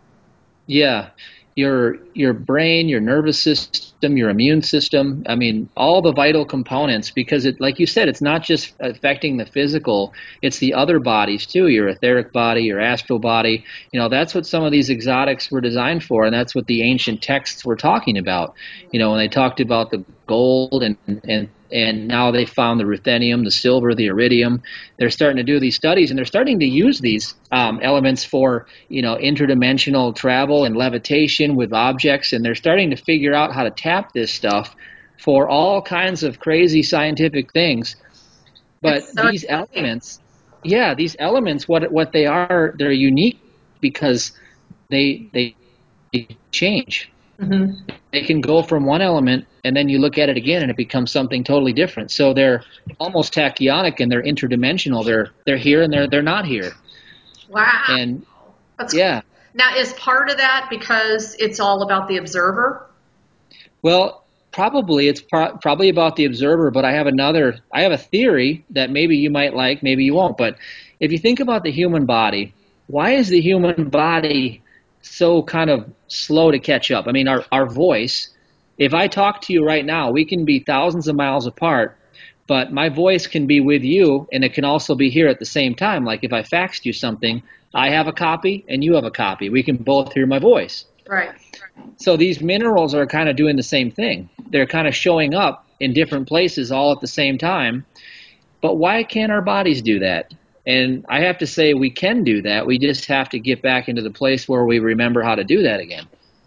Speaker 2: Yeah, your your brain, your nervous system, your immune system. I mean, all the vital components because it, like you said, it's not just affecting the physical, it's the other bodies too, your etheric body, your astral body. You know, that's what some of these exotics were designed for, and that's what the ancient texts were talking about. You know, when they talked about the gold and and and now they found the ruthenium, the silver, the iridium. They're starting to do these studies, and they're starting to use these um, elements for you know interdimensional travel and levitation with objects, and they're starting to figure out how to tap this stuff for all kinds of crazy scientific things. But
Speaker 1: It's so
Speaker 2: these
Speaker 1: exciting.
Speaker 2: elements, yeah, these elements, what what they are, they're unique because they they change.
Speaker 1: Hmm.
Speaker 2: They can go from one element and then you look at it again and it becomes something totally different. So they're almost tachyonic and they're interdimensional. They're they're here and they're they're not here.
Speaker 1: Wow.
Speaker 2: And
Speaker 1: That's cool.
Speaker 2: yeah,
Speaker 1: Now, is part of that because it's all about the observer?
Speaker 2: well, probably it's pro- probably about the observer, but I have another I have a theory that maybe you might like, maybe you won't. But if you think about the human body, why is the human body so kind of slow to catch up? I mean, our our voice, if I talk to you right now, we can be thousands of miles apart, but my voice can be with you and it can also be here at the same time. Like if I faxed you something, I have a copy and you have a copy. We can both hear my voice.
Speaker 1: Right.
Speaker 2: So these minerals are kind of doing the same thing. They're kind of showing up in different places all at the same time. But why can't our bodies do that? And I have to say we can do that. We just have to get back into the place where we remember how to do that again.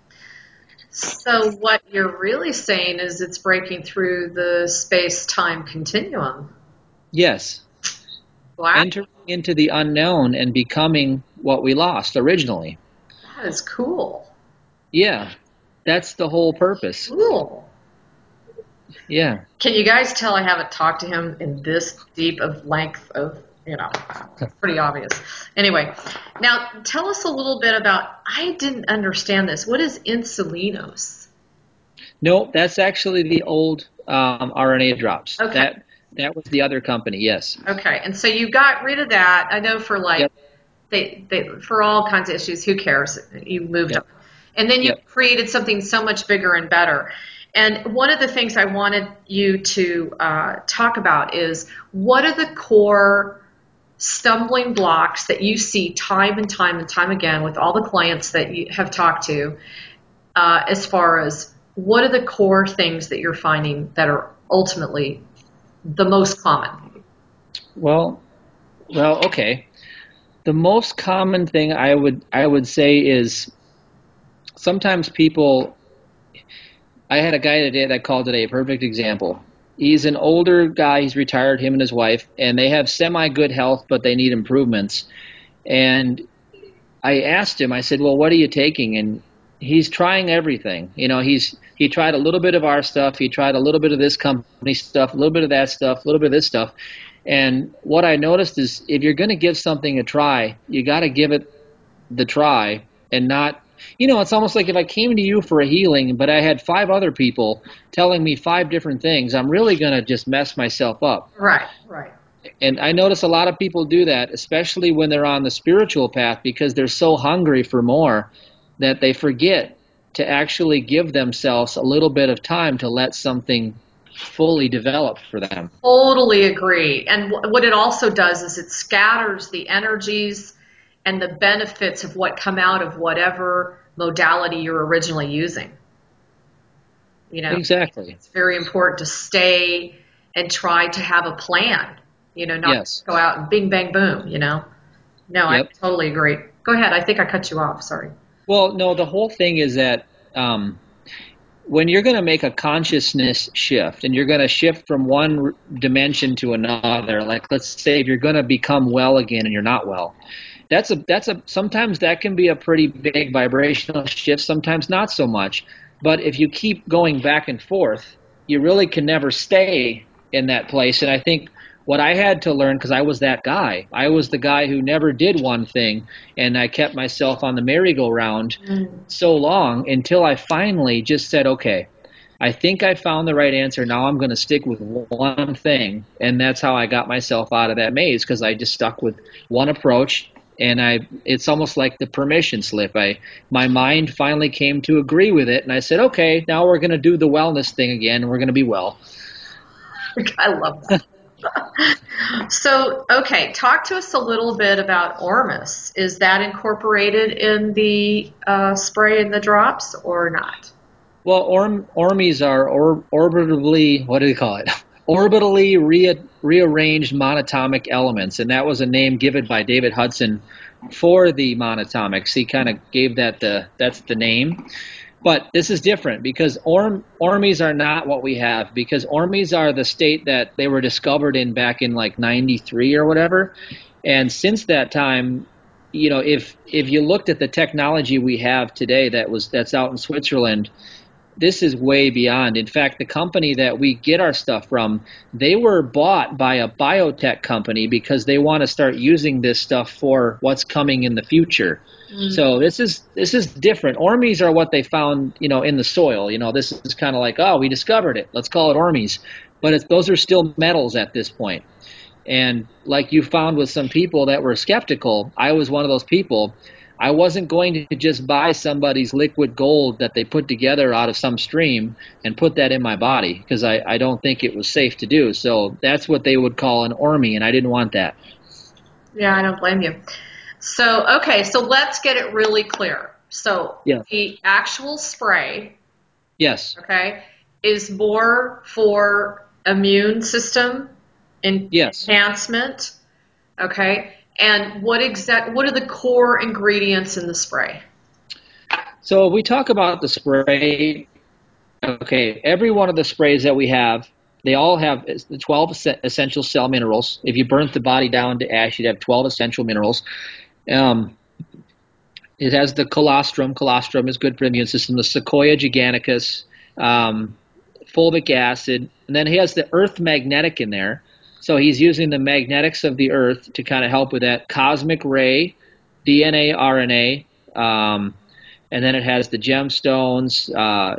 Speaker 1: So what you're really saying is it's breaking through the space-time continuum.
Speaker 2: Yes,
Speaker 1: Wow,
Speaker 2: entering into the unknown and becoming what we lost originally.
Speaker 1: that is cool.
Speaker 2: Yeah, that's the whole purpose.
Speaker 1: Cool.
Speaker 2: Yeah.
Speaker 1: Can you guys tell I haven't talked to him in this deep of length of, you know, it's pretty obvious. Anyway, now tell us a little bit about, I didn't understand this. What is insulinos?
Speaker 2: No, that's actually the old um, R N A drops.
Speaker 1: Okay,
Speaker 2: That that was the other company. Yes.
Speaker 1: okay. And so you got rid of that. I know for like,
Speaker 2: Yep.
Speaker 1: they, they for all kinds of issues, who cares? You moved on.
Speaker 2: Yep.
Speaker 1: And then you
Speaker 2: Yep.
Speaker 1: created something so much bigger and better. And one of the things I wanted you to uh, talk about is what are the core stumbling blocks that you see time and time and time again with all the clients that you have talked to, uh, as far as what are the core things that you're finding that are ultimately the most common?
Speaker 2: Well, well, okay. The most common thing I would I would say is sometimes people. I had a guy today that called today, a perfect example. He's an older guy. He's retired, him and his wife, and they have semi good health, but they need improvements. And I asked him, I said, well, what are you taking? And he's trying everything. You know, he's he tried a little bit of our stuff, he tried a little bit of this company stuff, a little bit of that stuff, a little bit of this stuff. And what I noticed is if you're going to give something a try, you got to give it the try and not, you know, it's almost like if I came to you for a healing, but I had five other people telling me five different things, I'm really going to just mess myself up.
Speaker 1: Right, right.
Speaker 2: And I notice a lot of people do that, especially when they're on the spiritual path, because they're so hungry for more that they forget to actually give themselves a little bit of time to let something fully develop for them.
Speaker 1: Totally agree. And wh- what it also does is it scatters the energies and the benefits of what come out of whatever modality you're originally using. You know,
Speaker 2: Exactly.
Speaker 1: it's very important to stay and try to have a plan, you know, not
Speaker 2: Yes.
Speaker 1: go out and bing, bang, boom, you know. No, I
Speaker 2: Yep.
Speaker 1: totally agree. Go ahead. I think I cut you off. Sorry.
Speaker 2: Well, no, the whole thing is that um, when you're going to make a consciousness shift and you're going to shift from one dimension to another, like let's say if you're going to become well again and you're not well, that's a that's a sometimes that can be a pretty big vibrational shift, sometimes not so much. But if you keep going back and forth, you really can never stay in that place. And I think what I had to learn, because I was that guy, I was the guy who never did one thing, and I kept myself on the merry-go-round
Speaker 1: Mm.
Speaker 2: so long until I finally just said, okay, I think I found the right answer. Now I'm going to stick with one thing. And that's how I got myself out of that maze because I just stuck with one approach and I it's almost like the permission slip. I my mind finally came to agree with it, and I said, okay, now we're going to do the wellness thing again, and we're going to be well.
Speaker 1: I love that. So, okay, talk to us a little bit about Ormus. Is that incorporated in the uh, spray and the drops or not?
Speaker 2: Well, orm, ormies are or, orbitally, what do they call it? Orbitally rea, rearranged monatomic elements, and that was a name given by David Hudson for the monatomics. He kind of gave that the that's the name. But this is different because orm, ormies are not what we have, because ormies are the state that they were discovered in back in like ninety-three or whatever. And since that time, you know, if if you looked at the technology we have today that was that's out in Switzerland, this is way beyond. In fact, the company that we get our stuff from, they were bought by a biotech company because they want to start using this stuff for what's coming in the future. Mm. So this is this is different. Ormies are what they found, you know, in the soil. You know, this is kind of like, oh, we discovered it. Let's call it ormies. But it's, those are still metals at this point. And like you found with some people that were skeptical, I was one of those people. I wasn't going to just buy somebody's liquid gold that they put together out of some stream and put that in my body, because I, I don't think it was safe to do. So that's what they would call an ormie, and I didn't want that.
Speaker 1: Yeah, I don't blame you. So, okay, so let's get it really clear. So
Speaker 2: yeah.
Speaker 1: The actual spray,
Speaker 2: yes,
Speaker 1: okay, is more for immune system en-
Speaker 2: yes.
Speaker 1: enhancement, okay? And what exact? What are the core ingredients in the spray?
Speaker 2: So if we talk about the spray, okay, every one of the sprays that we have, they all have the twelve essential cell minerals. If you burnt the body down to ash, you'd have twelve essential minerals. Um, it has the colostrum. Colostrum is good for the immune system. The Sequoia giganticus, um, fulvic acid, and then he has the earth magnetic in there. So he's using the magnetics of the earth to kind of help with that. Cosmic ray, D N A, R N A, um, and then it has the gemstones. Uh,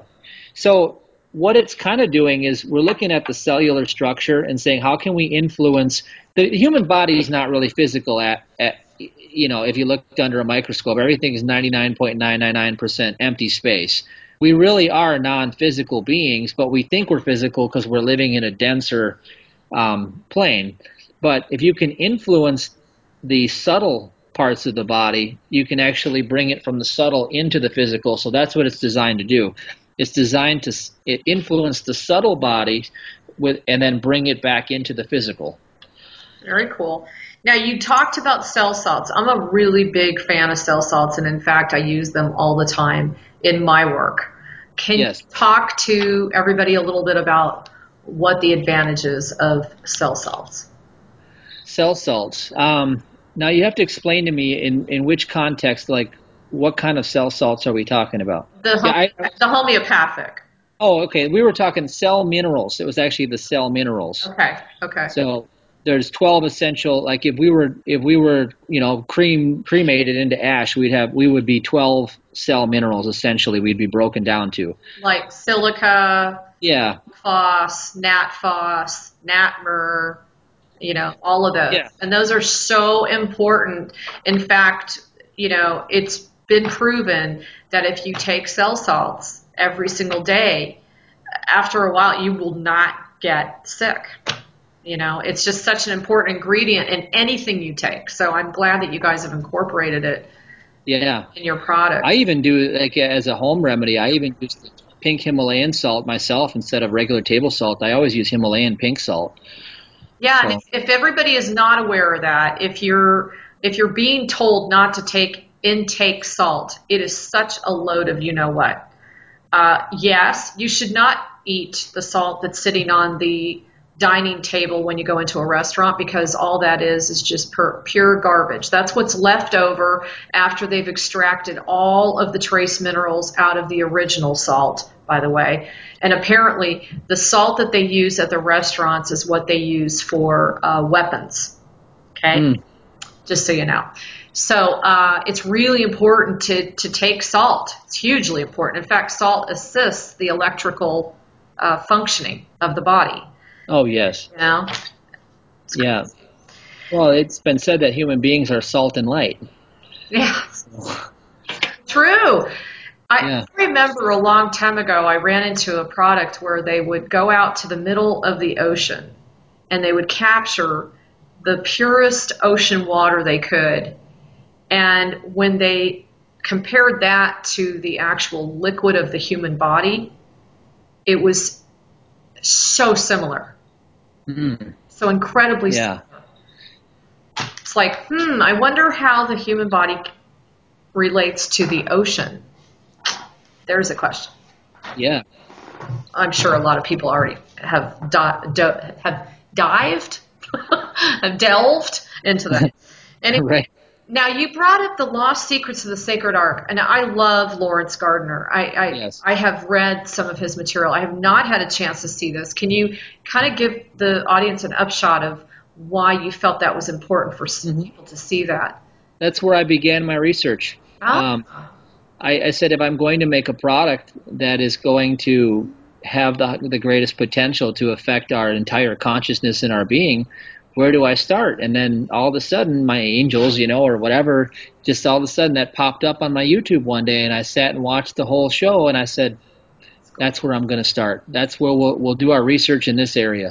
Speaker 2: so what it's kind of doing is we're looking at the cellular structure and saying, how can we influence the human body? Is not really physical at, at you know, if you looked under a microscope, everything is ninety-nine point nine nine nine percent empty space. We really are non-physical beings, but we think we're physical because we're living in a denser um, plane. But if you can influence the subtle parts of the body, you can actually bring it from the subtle into the physical. So that's what it's designed to do. It's designed to it influence the subtle body with, and then bring it back into the physical.
Speaker 1: Very cool. Now, you talked about cell salts. I'm a really big fan of cell salts, and in fact, I use them all the time in my work. Can
Speaker 2: yes.
Speaker 1: you talk to everybody a little bit about what the advantages of cell salts?
Speaker 2: Cell salts. Um, now, you have to explain to me in, in which context, like, what kind of cell salts are we talking about?
Speaker 1: The,
Speaker 2: Yeah, I,
Speaker 1: the homeopathic.
Speaker 2: Oh, okay. We were talking cell minerals. It was actually the cell minerals.
Speaker 1: Okay, okay.
Speaker 2: So there's twelve essential. Like if we were, if we were, you know, cream cremated into ash, we'd have, we would be twelve cell minerals. Essentially, we'd be broken down to.
Speaker 1: Like silica.
Speaker 2: Yeah.
Speaker 1: Phos, nat phos, nat myrrh, you know, all of those.
Speaker 2: Yeah.
Speaker 1: And those are so important. In fact, you know, it's been proven that if you take cell salts every single day, after a while you will not get sick. You know, it's just such an important ingredient in anything you take. So I'm glad that you guys have incorporated it
Speaker 2: yeah.
Speaker 1: in your product.
Speaker 2: I even do, like, as a home remedy, I even use the pink Himalayan salt myself instead of regular table salt. I always use Himalayan pink salt.
Speaker 1: Yeah,
Speaker 2: So.
Speaker 1: and if, if everybody is not aware of that, if you're if you're being told not to take intake salt, it is such a load of you know what. Uh, yes, you should not eat the salt that's sitting on the dining table when you go into a restaurant, because all that is is just pure, pure garbage. That's what's left over after they've extracted all of the trace minerals out of the original salt, by the way. And apparently the salt that they use at the restaurants is what they use for uh, weapons. Okay? Mm. Just so you know. So uh, it's really important to, to take salt. It's hugely important. In fact, salt assists the electrical uh, functioning of the body.
Speaker 2: Oh, yes.
Speaker 1: You know?
Speaker 2: Yeah. Well, it's been said that human beings are salt and light.
Speaker 1: Yeah, true. I
Speaker 2: Yeah.
Speaker 1: remember a long time ago, I ran into a product where they would go out to the middle of the ocean and they would capture the purest ocean water they could. And when they compared that to the actual liquid of the human body, it was so similar.
Speaker 2: Mm,
Speaker 1: So incredibly
Speaker 2: yeah.
Speaker 1: similar. It's like, hmm, I wonder how the human body relates to the ocean. There's a question.
Speaker 2: Yeah.
Speaker 1: I'm sure a lot of people already have di- do- have dived, have delved into that. Anyway,
Speaker 2: Right.
Speaker 1: now you brought up the Lost Secrets of the Sacred Ark, and I love Lawrence Gardner. I, I
Speaker 2: Yes.
Speaker 1: I have read some of his material. I have not had a chance to see this. Can you kind of give the audience an upshot of why you felt that was important for
Speaker 2: Hmm.
Speaker 1: people to see that?
Speaker 2: That's where I began my research.
Speaker 1: Ah,
Speaker 2: Um, I, I said if I'm going to make a product that is going to have the, the greatest potential to affect our entire consciousness and our being, where do I start? And then all of a sudden, my angels, you know, or whatever, just all of a sudden that popped up on my YouTube one day, and I sat and watched the whole show, and I said, that's where I'm going to start. That's where we'll, we'll do our research in this area.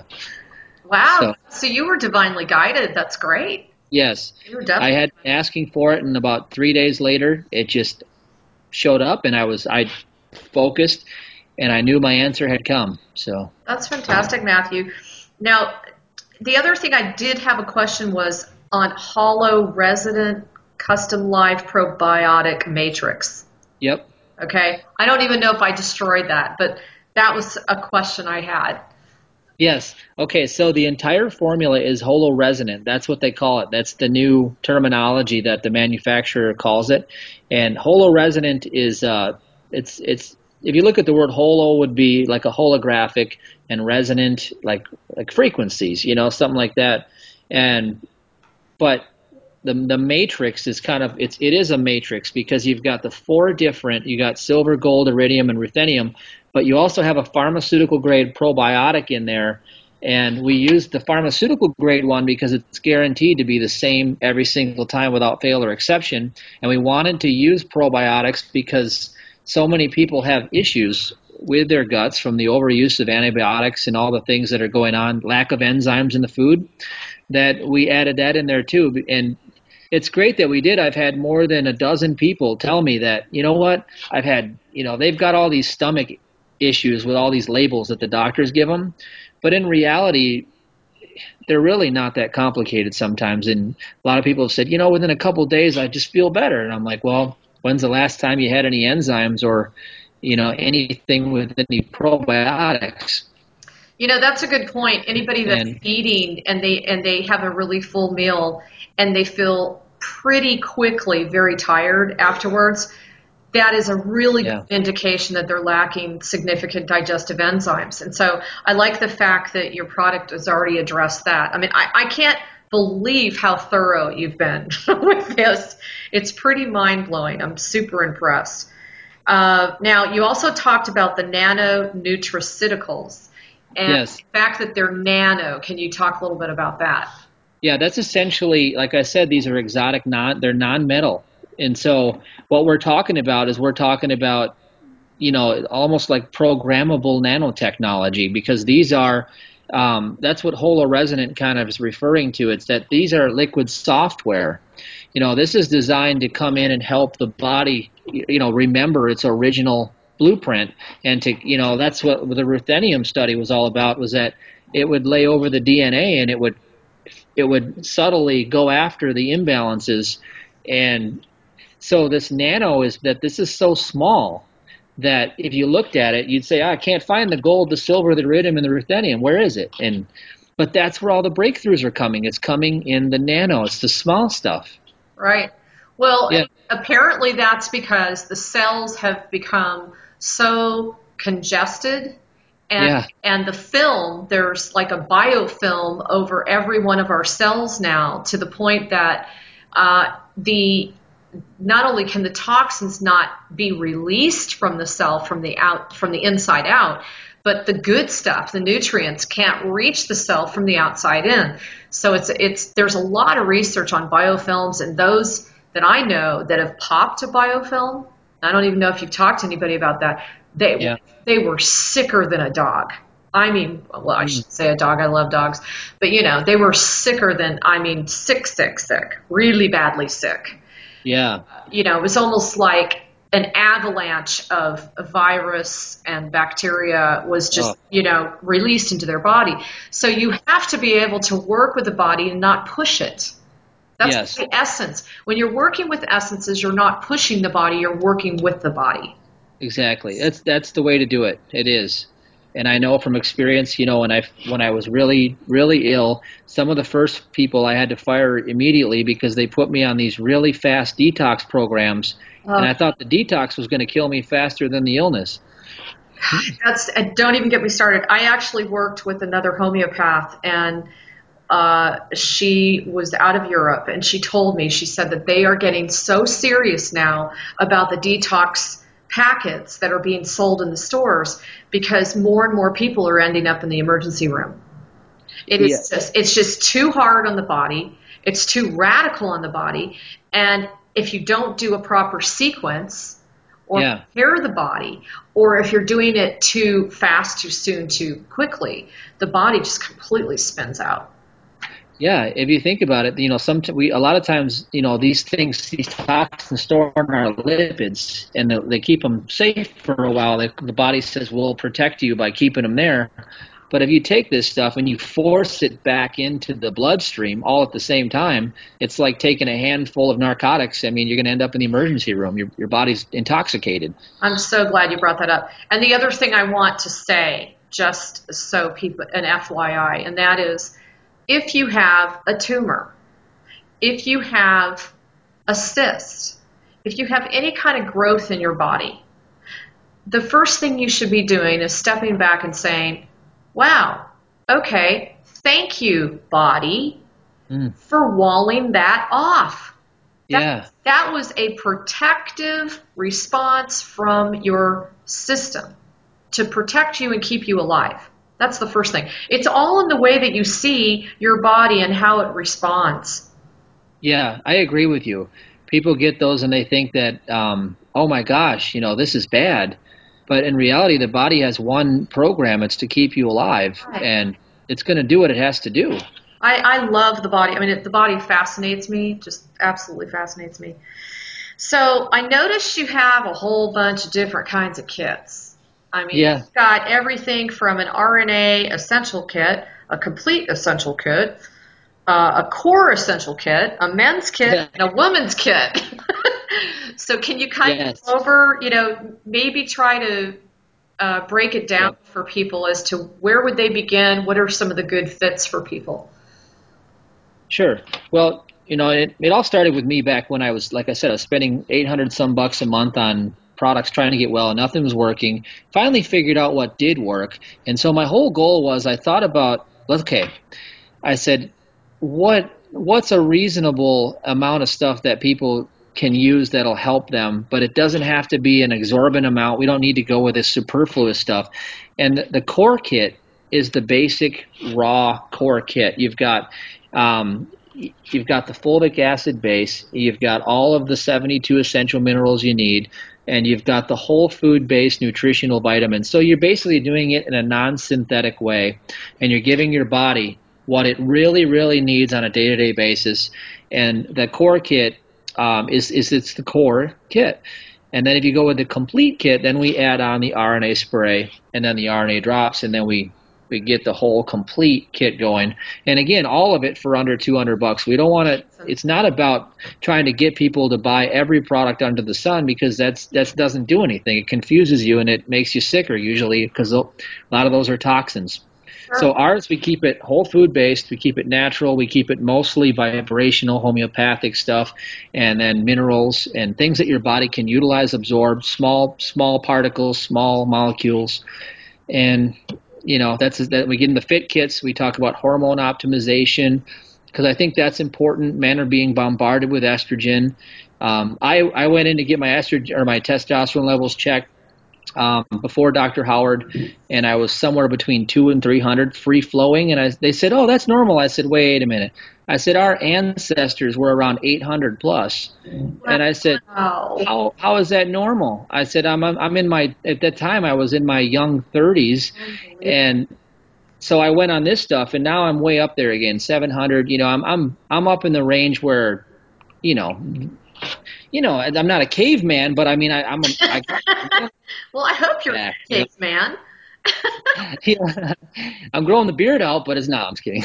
Speaker 1: wow.
Speaker 2: So,
Speaker 1: So you were divinely guided. That's great.
Speaker 2: yes,
Speaker 1: You were
Speaker 2: I
Speaker 1: definitely.
Speaker 2: had been asking for it, and about three days later, it just showed up, and I was I focused, and I knew my answer had come. So
Speaker 1: That's fantastic, Matthew. Now, the other thing I did have a question was on Hollow Resident Custom Live Probiotic Matrix.
Speaker 2: yep.
Speaker 1: Okay. I don't even know if I destroyed that, but that was a question I had.
Speaker 2: Yes. Okay. So the entire formula is holoresonant. That's what they call it. That's the new terminology that the manufacturer calls it. And holoresonant is uh, it's it's if you look at the word holo would be like a holographic and resonant like like frequencies, you know, something like that. And but the the matrix is kind of it's it is a matrix because you've got the four different you got silver, gold, iridium, and ruthenium, but you also have a pharmaceutical grade probiotic in there, and we use the pharmaceutical grade one because it's guaranteed to be the same every single time without fail or exception. And we wanted to use probiotics because so many people have issues with their guts from the overuse of antibiotics and all the things that are going on, lack of enzymes in the food, that we added that in there too. And it's great that we did. I've had more than a dozen people tell me that, you know what, I've had, you know, they've got all these stomach issues with all these labels that the doctors give them. But in reality, they're really not that complicated sometimes. And a lot of people have said, you know, within a couple of days, I just feel better. And I'm like, well, when's the last time you had any enzymes or, you know, anything with any probiotics?
Speaker 1: You know, that's a good point. Anybody that's
Speaker 2: And
Speaker 1: eating and they and they have a really full meal and they feel pretty quickly very tired afterwards, that is a really good
Speaker 2: yeah,
Speaker 1: indication that they're lacking significant digestive enzymes. And so I like the fact that your product has already addressed that. I mean, I, I can't believe how thorough you've been with this. It's pretty mind blowing. I'm super impressed. Uh, now, you also talked about the nano nutraceuticals and
Speaker 2: yes.
Speaker 1: the fact that they're nano. Can you talk a little bit about that?
Speaker 2: Yeah, that's essentially, like I said, these are exotic, non, they're non-metal. And so what we're talking about is we're talking about, you know, almost like programmable nanotechnology because these are, um, that's what holoresonant kind of is referring to. It's that these are liquid software. You know, this is designed to come in and help the body, you know, remember its original blueprint. And to, you know, that's what the ruthenium study was all about, was that it would lay over the D N A and it would it would subtly go after the imbalances. And so this nano is that this is so small that if you looked at it, you'd say, oh, I can't find the gold, the silver, the iridium, and the ruthenium. Where is it? And but that's where all the breakthroughs are coming. It's coming in the nano. It's the small stuff.
Speaker 1: Right. Well,
Speaker 2: Yeah,
Speaker 1: apparently that's because the cells have become so congested and
Speaker 2: yeah,
Speaker 1: and the film, there's like a biofilm over every one of our cells now to the point that uh, the not only can the toxins not be released from the cell from the out from the inside out, but the good stuff, the nutrients, can't reach the cell from the outside in. So it's it's there's a lot of research on biofilms, and those that I know that have popped a biofilm. I don't even know if you've talked to anybody about that. They
Speaker 2: Yeah.
Speaker 1: they were sicker than a dog. I mean, well, I
Speaker 2: Mm.
Speaker 1: should say a dog. I love dogs, but you know, they were sicker than, I mean, sick, sick, sick, really badly sick.
Speaker 2: Yeah.
Speaker 1: You know, it was almost like an avalanche of virus and bacteria was
Speaker 2: Oh,
Speaker 1: just, you know, released into their body. So you have to be able to work with the body and not push it. That's
Speaker 2: yes.
Speaker 1: the essence. When you're working with essences, you're not pushing the body, you're working with the body.
Speaker 2: Exactly. That's that's the way to do it. It is. And I know from experience, you know, when I when I was really really ill, some of the first people I had to fire immediately because they put me on these really fast detox programs, and
Speaker 1: Uh,
Speaker 2: I thought the detox was going to kill me faster than the illness.
Speaker 1: that's and don't even get me started. I actually worked with another homeopath, and uh, she was out of Europe, and she told me, she said that they are getting so serious now about the detox packets that are being sold in the stores because more and more people are ending up in the emergency room. It
Speaker 2: Yeah.
Speaker 1: is just, it's just too hard on the body. It's too radical on the body. And if you don't do a proper sequence or
Speaker 2: Yeah.
Speaker 1: prepare the body, or if you're doing it too fast, too soon, too quickly, the body just completely spins out.
Speaker 2: Yeah, if you think about it, you know, some we a lot of times, you know, these things, these toxins store in our lipids, and they, they keep them safe for a while. They, the body says we'll protect you by keeping them there. But if you take this stuff and you force it back into the bloodstream all at the same time, it's like taking a handful of narcotics. I mean, you're going to end up in the emergency room. Your your body's intoxicated.
Speaker 1: I'm so glad you brought that up. And the other thing I want to say, just so people, an F Y I, and that is if you have a tumor, if you have a cyst, if you have any kind of growth in your body, the first thing you should be doing is stepping back and saying, wow, okay, thank you, body,
Speaker 2: Mm,
Speaker 1: for walling that off. That,
Speaker 2: yeah.
Speaker 1: that was a protective response from your system to protect you and keep you alive. That's the first thing. It's all in the way that you see your body and how it responds.
Speaker 2: Yeah, I agree with you. People get those and they think that, um, oh my gosh, you know, this is bad. But in reality, the body has one program. It's to keep you alive,
Speaker 1: Right.
Speaker 2: and it's going to do what it has to do.
Speaker 1: I, I love the body. I mean, it, the body fascinates me, just absolutely fascinates me. So I noticed you have a whole bunch of different kinds of kits. I mean,
Speaker 2: Yeah.
Speaker 1: you've got everything from an R N A essential kit, a complete essential kit, uh, a core essential kit, a men's kit,
Speaker 2: Yeah.
Speaker 1: and a woman's kit. So can you kind of
Speaker 2: Yes.
Speaker 1: go over, you know, maybe try to uh, break it down
Speaker 2: Yep.
Speaker 1: for people as to where would they begin? What are some of the good fits for people?
Speaker 2: Sure. Well, you know, it, it all started with me back when I was, like I said, I was spending eight hundred some bucks a month on products trying to get well, and nothing was working. Finally figured out what did work. And so my whole goal was I thought about, okay, I said, what what's a reasonable amount of stuff that people can use that'll help them, but it doesn't have to be an exorbitant amount. We don't need to go with this superfluous stuff. And the, the core kit is the basic raw core kit. You've got um, you've got the fulvic acid base, you've got all of the seventy-two essential minerals you need, and you've got the whole food based nutritional vitamins. So you're basically doing it in a non synthetic way, and you're giving your body what it really, really needs on a day to day basis. And the core kit um, is, is it's the core kit. And then if you go with the complete kit, then we add on the R N A spray and then the R N A drops, and then we we get the whole complete kit going. And again, all of it for under two hundred bucks. We don't want to, it's not about trying to get people to buy every product under the sun, because that's that doesn't do anything. It confuses you and it makes you sicker usually, because a lot of those are toxins. So
Speaker 1: Sure.
Speaker 2: ours, we keep it whole food based, we keep it natural, we keep it mostly vibrational, homeopathic stuff, and then minerals and things that your body can utilize, absorb, small small particles, small molecules. And you know, that's that we get in the fit kits. We talk about hormone optimization, because I think that's important. Men are being bombarded with estrogen. Um, I I went in to get my estrogen or my testosterone levels checked um, before Doctor Howard, and I was somewhere between two and three hundred free flowing. And I, they said, "Oh, that's normal." I said, "Wait a minute." I said, "Our ancestors were around eight hundred plus," and I said,
Speaker 1: Wow.
Speaker 2: "How how is that normal?" I said, "I'm I'm I'm in my at that time I was in my young thirties,
Speaker 1: Unbelievable.
Speaker 2: and so I went on this stuff, and now I'm way up there again, seven hundred. You know, I'm I'm I'm up in the range where, you know, you know, I'm not a caveman, but I mean, I, I'm a, I got
Speaker 1: Well, I hope you're
Speaker 2: back.
Speaker 1: a caveman.
Speaker 2: Yeah. I'm growing the beard out, but it's not. I'm just kidding.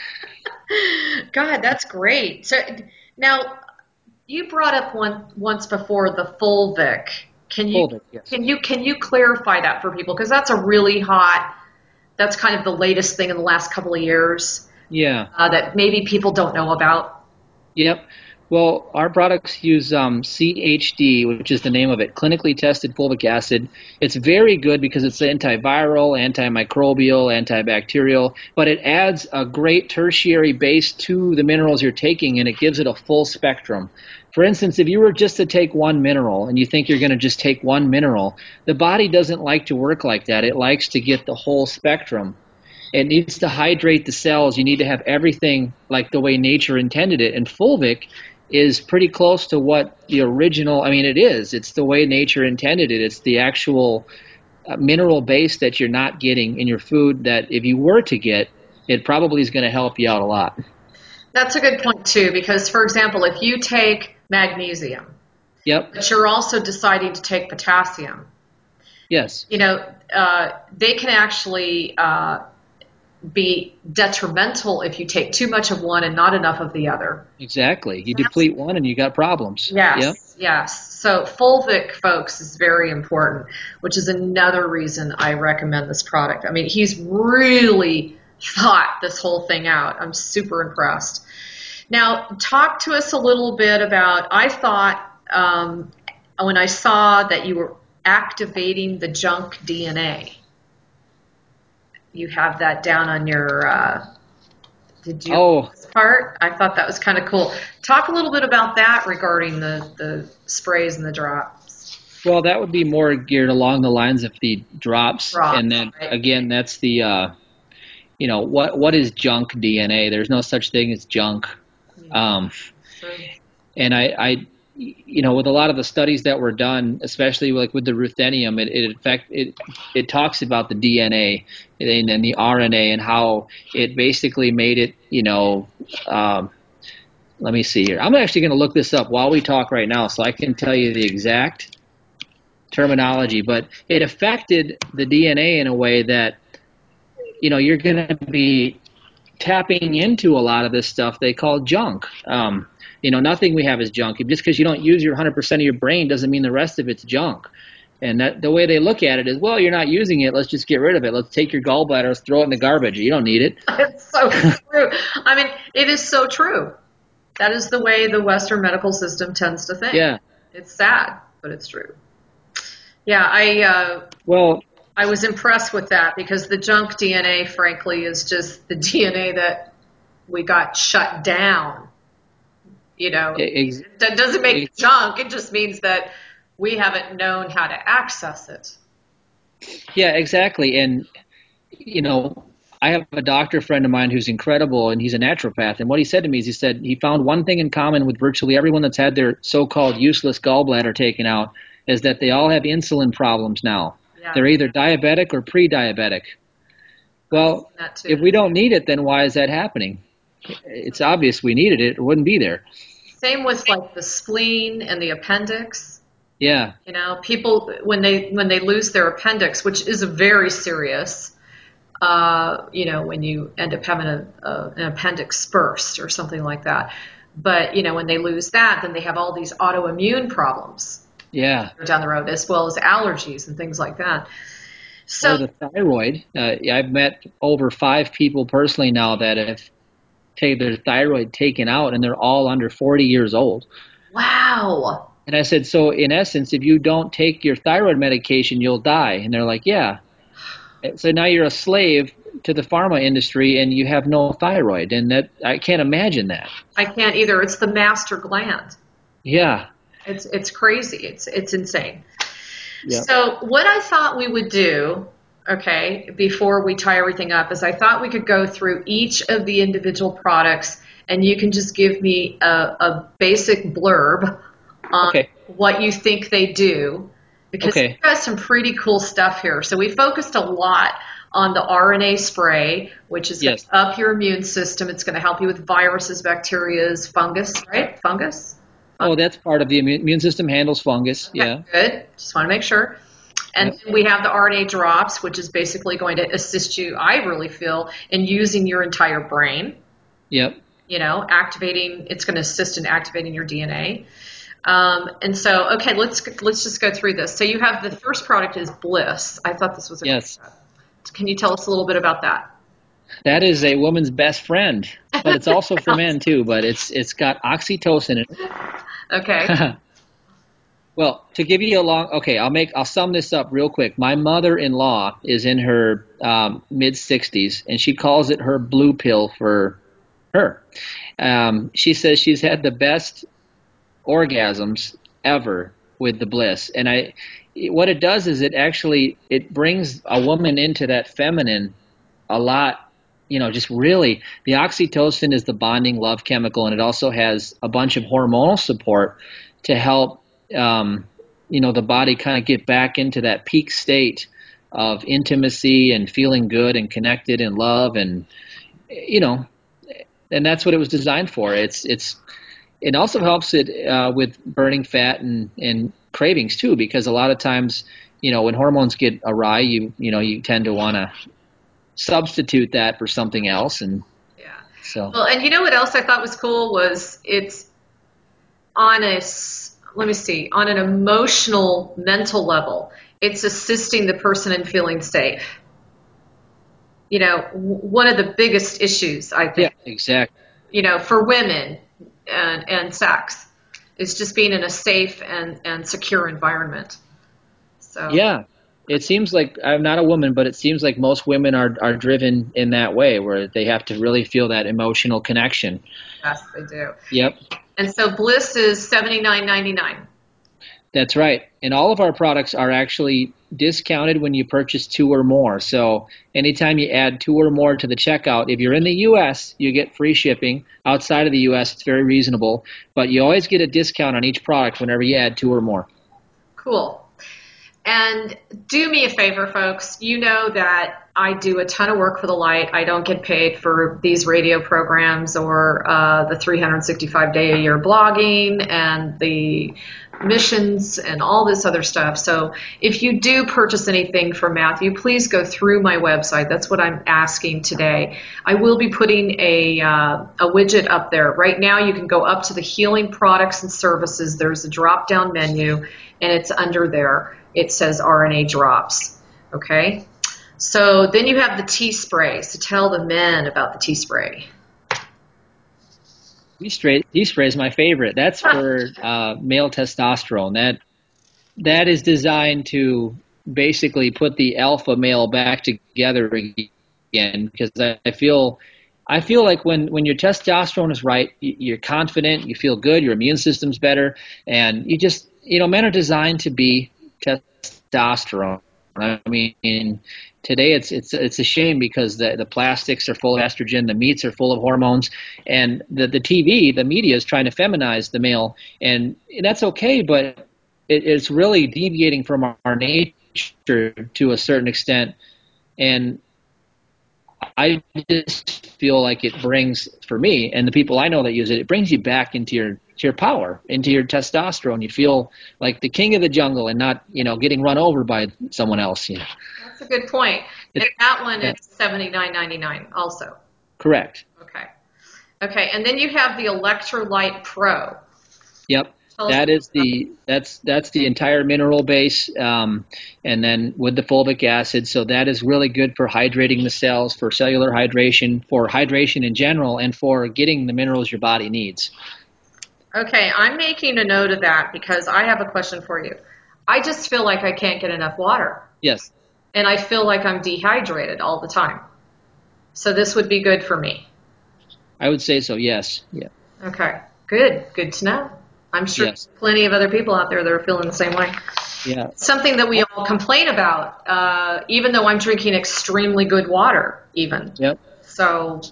Speaker 1: God, that's great. So now you brought up one once before the Fulvic. Can you
Speaker 2: Fulvic, yes.
Speaker 1: can you can you clarify that for people? Because that's a really hot. That's kind of the latest thing in the last couple of years
Speaker 2: Yeah.
Speaker 1: uh, that maybe people don't know about.
Speaker 2: Yep. Well, our products use um, C H D, which is the name of it, clinically tested fulvic acid. It's very good because it's antiviral, antimicrobial, antibacterial, but it adds a great tertiary base to the minerals you're taking, and it gives it a full spectrum. For instance, if you were just to take one mineral and you think you're going to just take one mineral, the body doesn't like to work like that. It likes to get the whole spectrum. It needs to hydrate the cells. You need to have everything like the way nature intended it. And fulvic is pretty close to what the original, I mean, it is. It's the way nature intended it. It's the actual uh, mineral base that you're not getting in your food that if you were to get, it probably is going to help you out a lot.
Speaker 1: That's a good point too, because for example, if you take magnesium,
Speaker 2: Yep.
Speaker 1: but you're also deciding to take potassium,
Speaker 2: Yes.
Speaker 1: you know, uh, they can actually uh, be detrimental if you take too much of one and not enough of the other.
Speaker 2: Exactly. You
Speaker 1: That's,
Speaker 2: deplete one and you got problems. Yep.
Speaker 1: yes, yes. So fulvic, folks, is very important, which is another reason I recommend this product. I mean, he's really thought this whole thing out. I'm super impressed. Now, talk to us a little bit about, I thought um, when I saw that you were activating the junk D N A, you have that down on your, uh, did you
Speaker 2: Oh,
Speaker 1: this part? I thought that was kind of cool. Talk a little bit about that regarding the, the sprays and the drops.
Speaker 2: well, that would be more geared along the lines of the drops. And
Speaker 1: Drops,
Speaker 2: then
Speaker 1: right?
Speaker 2: again, that's the uh, you know what what is junk D N A? There's no such thing as junk.
Speaker 1: Yeah,
Speaker 2: Um,
Speaker 1: true.
Speaker 2: and I, I, you know, with a lot of the studies that were done, especially like with the ruthenium, it it in fact it it talks about the D N A and, and the R N A and how it basically made it. You know, um, let me see here. I'm actually going to look this up while we talk right now, so I can tell you the exact terminology. But it affected the D N A in a way that you know you're going to be tapping into a lot of this stuff they call junk. Um, you know, nothing we have is junk. Just because you don't use your one hundred percent of your brain doesn't mean the rest of it's junk. And that the way they look at it is, well, you're not using it. Let's just get rid of it. Let's take your gallbladder, let's throw it in the garbage. You don't need it.
Speaker 1: It's so true. I mean, it is so true. That is the way the Western medical system tends to think.
Speaker 2: Yeah.
Speaker 1: It's sad, but it's true. Yeah, I uh,
Speaker 2: Well,
Speaker 1: I was impressed with that because the junk D N A, frankly, is just the D N A that we got shut down. You know,
Speaker 2: ex-
Speaker 1: that doesn't make it
Speaker 2: ex-
Speaker 1: junk. It just means that we haven't known how to access it.
Speaker 2: yeah, exactly. And you know, I have a doctor friend of mine who's incredible, and he's a naturopath. And what he said to me is, he said he found one thing in common with virtually everyone that's had their so-called useless gallbladder taken out is that they all have insulin problems now.
Speaker 1: Yeah,
Speaker 2: They're either diabetic or pre-diabetic.
Speaker 1: I've seen
Speaker 2: Well,
Speaker 1: that too.
Speaker 2: if we don't need it, then why is that happening? It's obvious we needed it, or it wouldn't be there.
Speaker 1: Same with like the spleen and the appendix.
Speaker 2: Yeah,
Speaker 1: You know, people when they when they lose their appendix, which is a very serious, uh, you know, when you end up having a, a, an appendix burst or something like that. But you know, when they lose that, then they have all these autoimmune problems
Speaker 2: yeah.
Speaker 1: down the road, as well as allergies and things like that.
Speaker 2: Or
Speaker 1: So,
Speaker 2: the thyroid. Uh, I've met over five people personally now that have taken their thyroid taken out, and they're all under forty years old.
Speaker 1: wow.
Speaker 2: And I said, so in essence, if you don't take your thyroid medication, you'll die. And they're like, yeah. So now you're a slave to the pharma industry, and you have no thyroid, and that I can't imagine that.
Speaker 1: I can't either. It's the master gland.
Speaker 2: Yeah.
Speaker 1: It's it's crazy. It's it's insane.
Speaker 2: Yep.
Speaker 1: So what I thought we would do, okay, before we tie everything up, is I thought we could go through each of the individual products, and you can just give me a, a basic blurb on
Speaker 2: Okay.
Speaker 1: what you think they do, because
Speaker 2: Okay.
Speaker 1: we've got some pretty cool stuff here. So we focused a lot on the R N A spray, which is going
Speaker 2: Yes.
Speaker 1: to up your immune system. It's going to help you with viruses, bacteria, fungus, right? Fungus?
Speaker 2: Oh, that's part of the immune immune system handles fungus.
Speaker 1: Okay,
Speaker 2: Yeah.
Speaker 1: good. Just want to make sure. And
Speaker 2: Yep.
Speaker 1: then we have the R N A drops, which is basically going to assist you, I really feel, in using your entire brain.
Speaker 2: Yep.
Speaker 1: You know, activating, it's going to assist in activating your D N A. Um, and so, okay, let's let's just go through this. So you have the first product is Bliss. I thought this was a
Speaker 2: Yes.
Speaker 1: Can you tell us a little bit about that?
Speaker 2: That is a woman's best friend, but it's also for men too. But it's it's got oxytocin in
Speaker 1: Okay.
Speaker 2: it. Well, to give you a long, okay, I'll make I'll sum this up real quick. My mother-in-law is in her um, mid sixties, and she calls it her blue pill for her. Um, she says she's had the best orgasms ever with the Bliss, and I, what it does is it actually it brings a woman into that feminine a lot. You know, just really, the oxytocin is the bonding love chemical, and it also has a bunch of hormonal support to help, um, you know, the body kind of get back into that peak state of intimacy and feeling good and connected and love, and you know, and that's what it was designed for. It's it's it also helps it uh, with burning fat and and cravings too, because a lot of times, you know, when hormones get awry, you you know you tend to want to substitute that for something else, and
Speaker 1: Yeah.
Speaker 2: so
Speaker 1: Well, and you know what else I thought was cool was it's on a, let me see, on an emotional, mental level, it's assisting the person in feeling safe. You know, one of the biggest issues, I
Speaker 2: yeah,
Speaker 1: think,
Speaker 2: exactly.
Speaker 1: you know, for women and, and sex is just being in a safe and, and secure environment. So,
Speaker 2: Yeah, it seems like I'm not a woman, but it seems like most women are are driven in that way, where they have to really feel that emotional connection.
Speaker 1: yes, they do.
Speaker 2: Yep.
Speaker 1: And so Bliss is seventy-nine ninety-nine.
Speaker 2: That's right. And all of our products are actually discounted when you purchase two or more. So anytime you add two or more to the checkout, if you're in the U S, you get free shipping. Outside of the U S, it's very reasonable, but you always get a discount on each product whenever you add two or more.
Speaker 1: Cool. And do me a favor, folks. You know that I do a ton of work for the light. I don't get paid for these radio programs or uh, the three hundred sixty-five day a year blogging and the missions and all this other stuff. So if you do purchase anything from Matthew, please go through my website. That's what I'm asking today. I will be putting a, uh, a widget up there. Right now you can go up to the healing products and services. There's a drop down menu and it's under there. It says R N A drops. Okay. So then you have the tea spray. So tell the men about the tea spray.
Speaker 2: Tea spray, tea spray is my favorite. That's for uh, male testosterone. That that is designed to basically put the alpha male back together again. Because I, I feel, I feel like when when your testosterone is right, you're confident, you feel good, your immune system's better, and you just, you know, men are designed to be testosterone. I mean, today it's it's it's a shame because the the plastics are full of estrogen, the meats are full of hormones, and the the T V, the media is trying to feminize the male, and that's okay, but it, it's really deviating from our, our nature to a certain extent, and I just feel like it brings, for me and the people I know that use it, it brings you back into your to your power, into your testosterone. You feel like the king of the jungle and not, you know, getting run over by someone else. You know.
Speaker 1: That's a good point.
Speaker 2: It's,
Speaker 1: And that one
Speaker 2: yeah,
Speaker 1: is seventy-nine ninety-nine also.
Speaker 2: correct.
Speaker 1: Okay. Okay. And then you have the Electrolyte Pro.
Speaker 2: Yep.
Speaker 1: Tell us.
Speaker 2: That is the that's that's the entire mineral base, um, and then with the fulvic acid. So that is really good for hydrating the cells, for cellular hydration, for hydration in general, and for getting the minerals your body needs.
Speaker 1: Okay, I'm making a note of that because I have a question for you. I just feel like I can't get enough water,
Speaker 2: Yes,
Speaker 1: and I feel like I'm dehydrated all the time. So this would be good for me.
Speaker 2: I would say so. Yes. Yeah.
Speaker 1: Okay, good. Good to know. I'm sure
Speaker 2: Yes.
Speaker 1: plenty of other people out there that are feeling the same way.
Speaker 2: Yeah.
Speaker 1: Something that we all complain about, uh, even though I'm drinking extremely good water, even.
Speaker 2: Yep.
Speaker 1: So,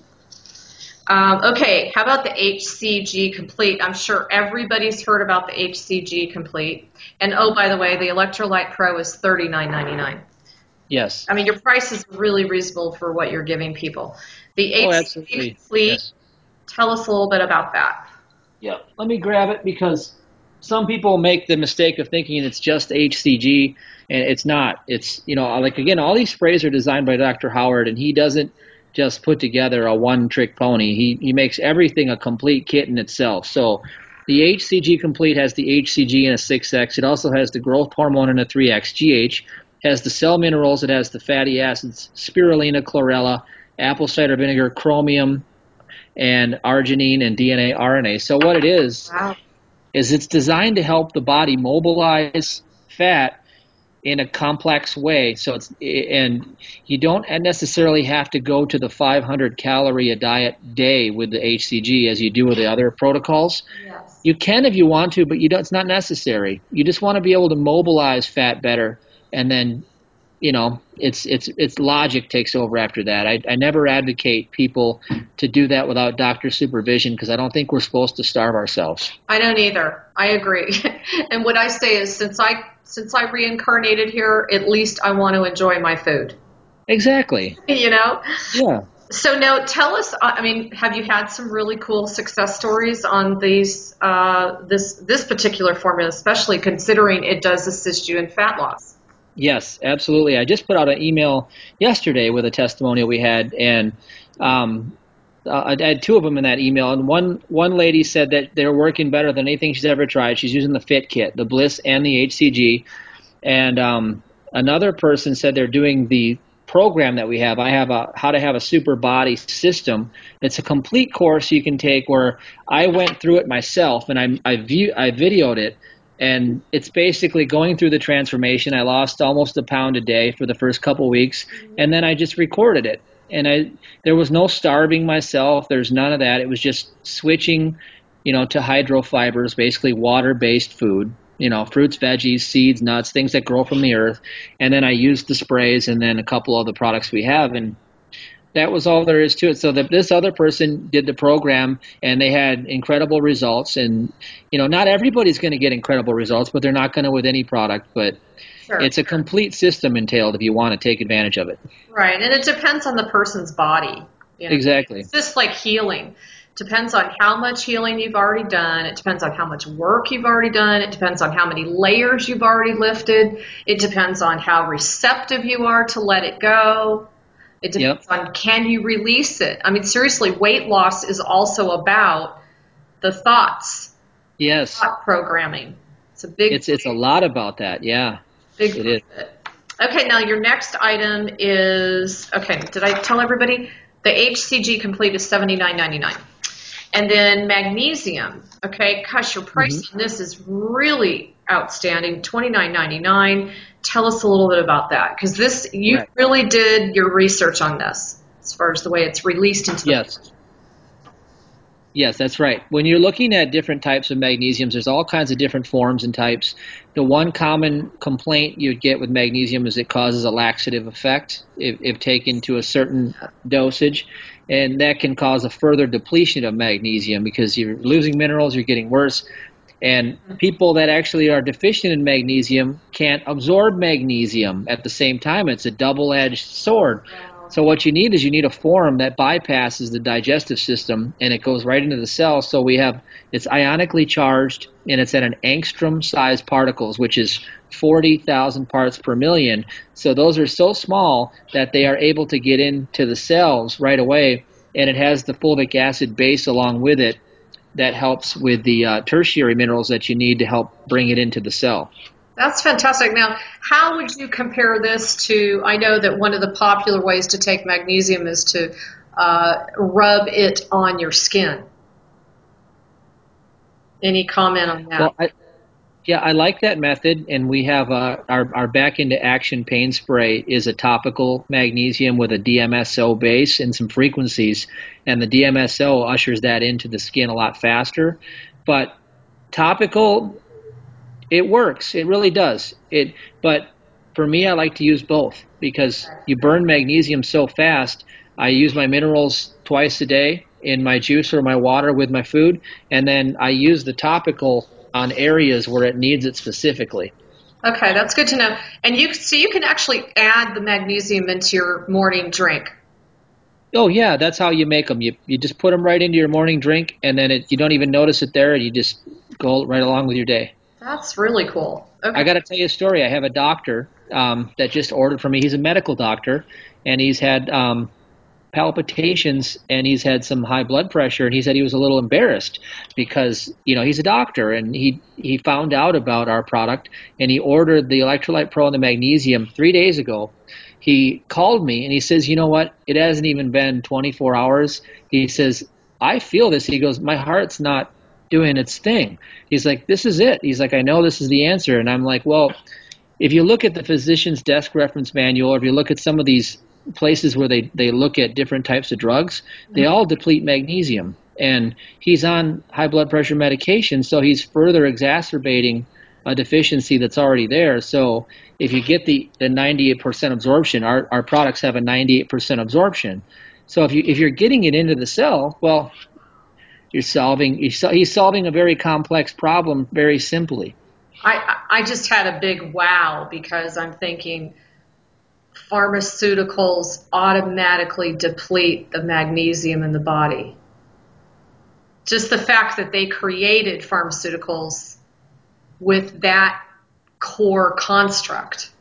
Speaker 1: um, okay, how about the H C G Complete? I'm sure everybody's heard about the H C G Complete. And oh, by the way, the Electrolyte Pro is thirty-nine ninety-nine.
Speaker 2: Yes.
Speaker 1: I mean, your price is really reasonable for what you're giving people. The
Speaker 2: Oh,
Speaker 1: H C G
Speaker 2: absolutely.
Speaker 1: Complete,
Speaker 2: Yes.
Speaker 1: tell us a little bit about that.
Speaker 2: Yeah. Let me grab it because some people make the mistake of thinking it's just H C G, and it's not. It's, you know, like, again, all these sprays are designed by Doctor Howard, and he doesn't just put together a one-trick pony. He he makes everything a complete kit in itself. So the H C G Complete has the H C G in a six X. It also has the growth hormone in a three X. G H has the cell minerals. It has the fatty acids, spirulina, chlorella, apple cider vinegar, chromium, and arginine, and D N A, R N A. So what it is
Speaker 1: Wow.
Speaker 2: is it's designed to help the body mobilize fat in a complex way. So it's, and you don't necessarily have to go to the five hundred calorie a diet day with the H C G as you do with the other protocols.
Speaker 1: Yes.
Speaker 2: You can if you want to, but you don't, it's not necessary. You just want to be able to mobilize fat better, and then, you know, it's it's it's logic takes over after that. I, I never advocate people to do that without doctor supervision because I don't think we're supposed to starve ourselves.
Speaker 1: I don't either. I agree. And what I say is, since I since I reincarnated here, at least I want to enjoy my food.
Speaker 2: Exactly.
Speaker 1: You know.
Speaker 2: Yeah.
Speaker 1: So now, tell us. I mean, have you had some really cool success stories on these uh, this this particular formula, especially considering it does assist you in fat loss?
Speaker 2: Yes, absolutely. I just put out an email yesterday with a testimonial we had, and um, uh, I had two of them in that email. And one one lady said that they're working better than anything she's ever tried. She's using the Fit Kit, the Bliss, and the H C G. And um, another person said they're doing the program that we have. I have a how to have a super body system. It's a complete course you can take where I went through it myself, and I I view I videoed it, and it's basically going through the transformation. I lost almost a pound a day for the first couple of weeks, and then I just recorded it. And I there was no starving myself. There's none of that. It was just switching, you know, to hydro fibers, basically water-based food, you know, fruits, veggies, seeds, nuts, things that grow from the earth. And then I used the sprays and then a couple of the products we have. And that was all there is to it. So that this other person did the program and they had incredible results. And, you know, not everybody's going to get incredible results, but they're not going to with any product. But
Speaker 1: Sure.
Speaker 2: it's a complete system entailed if you want to take advantage of it.
Speaker 1: Right, and it depends on the person's body. You know,
Speaker 2: Exactly.
Speaker 1: it's just like healing. Depends on how much healing you've already done. It depends on how much work you've already done. It depends on how many layers you've already lifted. It depends on how receptive you are to let it go. It
Speaker 2: Yep.
Speaker 1: depends on, can you release it? I mean, seriously, weight loss is also about the thoughts,
Speaker 2: Yes.
Speaker 1: thought programming. It's a big,
Speaker 2: It's it's a lot about that. Yeah,
Speaker 1: big
Speaker 2: it
Speaker 1: part
Speaker 2: is.
Speaker 1: of it. Okay, now your next item is, okay, did I tell everybody? The H C G Complete is seventy-nine ninety-nine. And then magnesium, okay, gosh, your
Speaker 2: Mm-hmm.
Speaker 1: price on this is really outstanding, twenty-nine ninety-nine. Tell us a little bit about that, because this, you
Speaker 2: Right.
Speaker 1: really did your research on this as far as the way it's released into the body.
Speaker 2: Yes. Yes, that's right. When you're looking at different types of magnesiums, there's all kinds of different forms and types. The one common complaint you'd get with magnesium is it causes a laxative effect if, if taken to a certain dosage, and that can cause a further depletion of magnesium because you're losing minerals, you're getting worse. And people that actually are deficient in magnesium can't absorb magnesium at the same time. It's a double-edged sword.
Speaker 1: Wow.
Speaker 2: So what you need is you need a form that bypasses the digestive system and it goes right into the cell. So we have it's ionically charged and it's at an angstrom size particles, which is forty thousand parts per million. So those are so small that they are able to get into the cells right away, and it has the fulvic acid base along with it that helps with the uh, tertiary minerals that you need to help bring it into the cell.
Speaker 1: That's fantastic. Now, how would you compare this to? I know that one of the popular ways to take magnesium is to uh, rub it on your skin. Any comment on that?
Speaker 2: Well, I, yeah, I like that method, and we have uh, our our back into action pain spray is a topical magnesium with a D M S O base and some frequencies, and the D M S O ushers that into the skin a lot faster. But topical It works. It really does. It, but for me, I like to use both because you burn magnesium so fast. I use my minerals twice a day in my juice or my water with my food, and then I use the topical on areas where it needs it specifically.
Speaker 1: Okay, that's good to know. And you so you can actually add the magnesium into your morning drink.
Speaker 2: Oh yeah, that's how you make them. You you just put them right into your morning drink, and then it, you don't even notice it there, and you just go right along with your day.
Speaker 1: That's really cool.
Speaker 2: I
Speaker 1: Okay.
Speaker 2: got to tell you a story. I have a doctor um, that just ordered for me. He's a medical doctor, and he's had um, palpitations and he's had some high blood pressure. And he said he was a little embarrassed because you know he's a doctor and he he found out about our product and he ordered the Electrolyte Pro and the magnesium three days ago. He called me and he says, you know what? It hasn't even been twenty-four hours. He says, I feel this. He goes, my heart's not doing its thing. He's like, this is it. He's like, I know this is the answer. And I'm like, well, if you look at the physician's desk reference manual, or if you look at some of these places where they, they look at different types of drugs, they all deplete magnesium. And he's on high blood pressure medication, so he's further exacerbating a deficiency that's already there. So if you get the, the ninety-eight percent absorption, our, our products have a ninety-eight percent absorption. So if you if you're getting it into the cell, well, you're solving you're, he's solving a very complex problem very simply.
Speaker 1: I I just had a big wow because I'm thinking pharmaceuticals automatically deplete the magnesium in the body. Just the fact that they created pharmaceuticals with that core construct,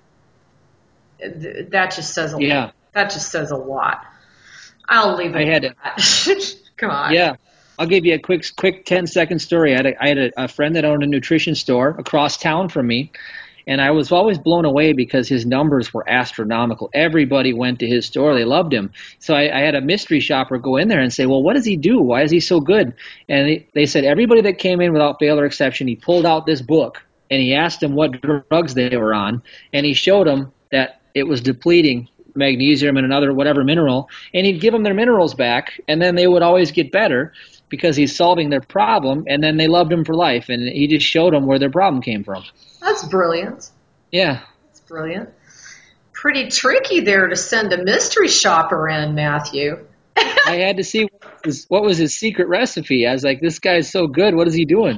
Speaker 1: that just says a
Speaker 2: Yeah,
Speaker 1: that just says a lot. I'll leave
Speaker 2: I
Speaker 1: it
Speaker 2: had to.
Speaker 1: at that. Come on.
Speaker 2: Yeah, I'll give you a quick, quick ten second story. I had a, I had a, a friend that owned a nutrition store across town from me, and I was always blown away because his numbers were astronomical. Everybody went to his store; they loved him. So I, I had a mystery shopper go in there and say, "Well, what does he do? Why is he so good?" And they, they said everybody that came in without fail or exception, he pulled out this book and he asked them what drugs they were on, and he showed them that it was depleting magnesium and another whatever mineral, and he'd give them their minerals back, and then they would always get better because he's solving their problem, and then they loved him for life, and he just showed them where their problem came from.
Speaker 1: That's brilliant.
Speaker 2: Yeah,
Speaker 1: That's brilliant. Pretty tricky there to send a mystery shopper in, Matthew.
Speaker 2: I had to see what was his, what was his secret recipe. I was like, this guy's so good. What is he doing?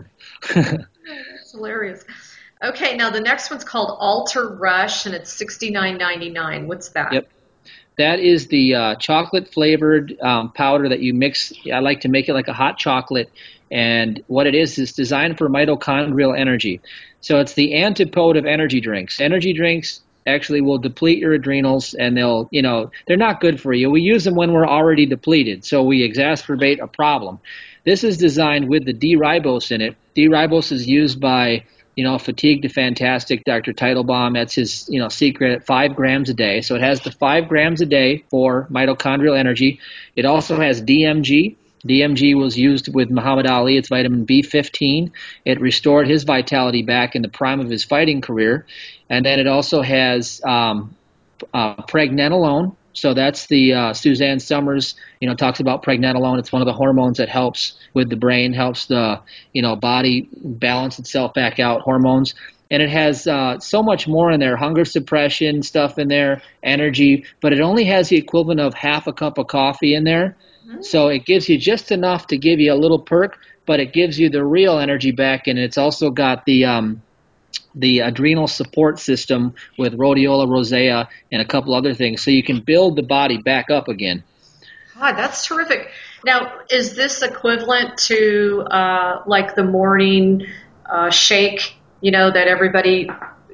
Speaker 1: That's hilarious. Okay, now the next one's called Alter Rush, and it's sixty-nine ninety-nine. What's that?
Speaker 2: Yep. That is the uh, chocolate flavored um, powder that you mix. I like to make it like a hot chocolate. And what it is is designed for mitochondrial energy. So it's the antipode of energy drinks. Energy drinks actually will deplete your adrenals and they'll, you know, they're not good for you. We use them when we're already depleted. So we exacerbate a problem. This is designed with the D-ribose in it. D-ribose is used by you know, fatigue to fantastic, Doctor Teitelbaum. That's his, you know, secret at five grams a day. So it has the five grams a day for mitochondrial energy. It also has D M G. D M G was used with Muhammad Ali. It's vitamin B fifteen. It restored his vitality back in the prime of his fighting career. And then it also has um, uh, pregnenolone. So that's the uh, Suzanne Summers, you know, talks about pregnenolone. It's one of the hormones that helps with the brain, helps the, you know, body balance itself back out, hormones. And it has uh, so much more in there, hunger suppression stuff in there, energy, but it only has the equivalent of half a cup of coffee in there. So it gives you just enough to give you a little perk, but it gives you the real energy back, and it's also got the um, the adrenal support system with rhodiola rosea and a couple other things, so you can build the body back up again.
Speaker 1: God, that's terrific. Now, is this equivalent to uh, like the morning uh, shake, you know, that everybody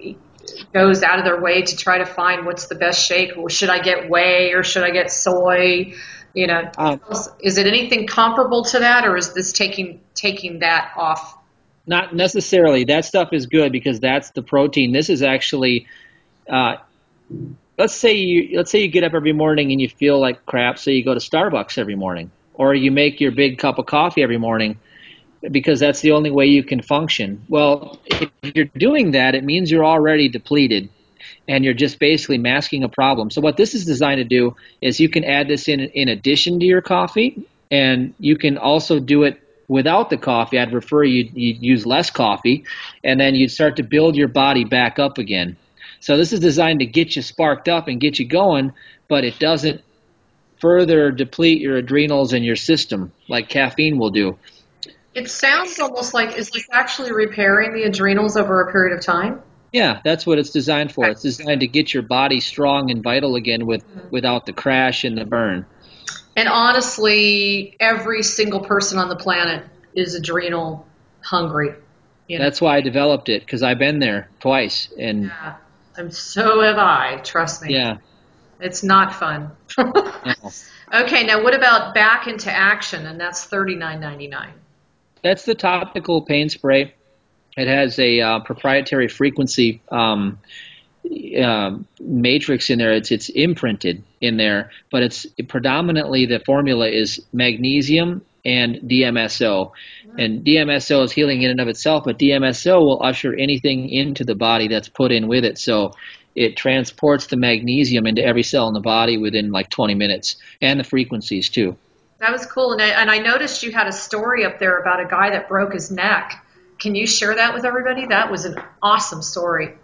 Speaker 1: goes out of their way to try to find what's the best shake? Or should I get whey or should I get soy? You know,
Speaker 2: Um,
Speaker 1: is it anything comparable to that, or is this taking taking that off?
Speaker 2: Not necessarily. That stuff is good because that's the protein. This is actually, uh, let's say you let's say you get up every morning and you feel like crap, so you go to Starbucks every morning, or you make your big cup of coffee every morning because that's the only way you can function. Well, if you're doing that, it means you're already depleted and you're just basically masking a problem. So what this is designed to do is you can add this in in addition to your coffee, and you can also do it without the coffee, I'd refer you you'd use less coffee, and then you'd start to build your body back up again. So this is designed to get you sparked up and get you going, but it doesn't further deplete your adrenals and your system like caffeine will do.
Speaker 1: It sounds almost like, is this actually repairing the adrenals over a period of time?
Speaker 2: Yeah, that's what it's designed for.
Speaker 1: Okay.
Speaker 2: It's designed to get your body strong and vital again with without the crash and the burn.
Speaker 1: And honestly, every single person on the planet is adrenal hungry. You know?
Speaker 2: That's why I developed it, because I've been there twice. And
Speaker 1: Yeah. And so have I, trust me.
Speaker 2: yeah,
Speaker 1: It's not fun.
Speaker 2: no.
Speaker 1: Okay, now what about Back into Action? And that's thirty-nine ninety-nine.
Speaker 2: That's the topical pain spray. It has a uh, proprietary frequency um, um, matrix in there. It's it's imprinted in there, but it's it predominantly the formula is magnesium and D M S O. And D M S O is healing in and of itself, but D M S O will usher anything into the body that's put in with it. So it transports the magnesium into every cell in the body within like twenty minutes, and the frequencies too.
Speaker 1: That was cool. And I, and I noticed you had a story up there about a guy that broke his neck. Can you share that with everybody? That was an awesome story.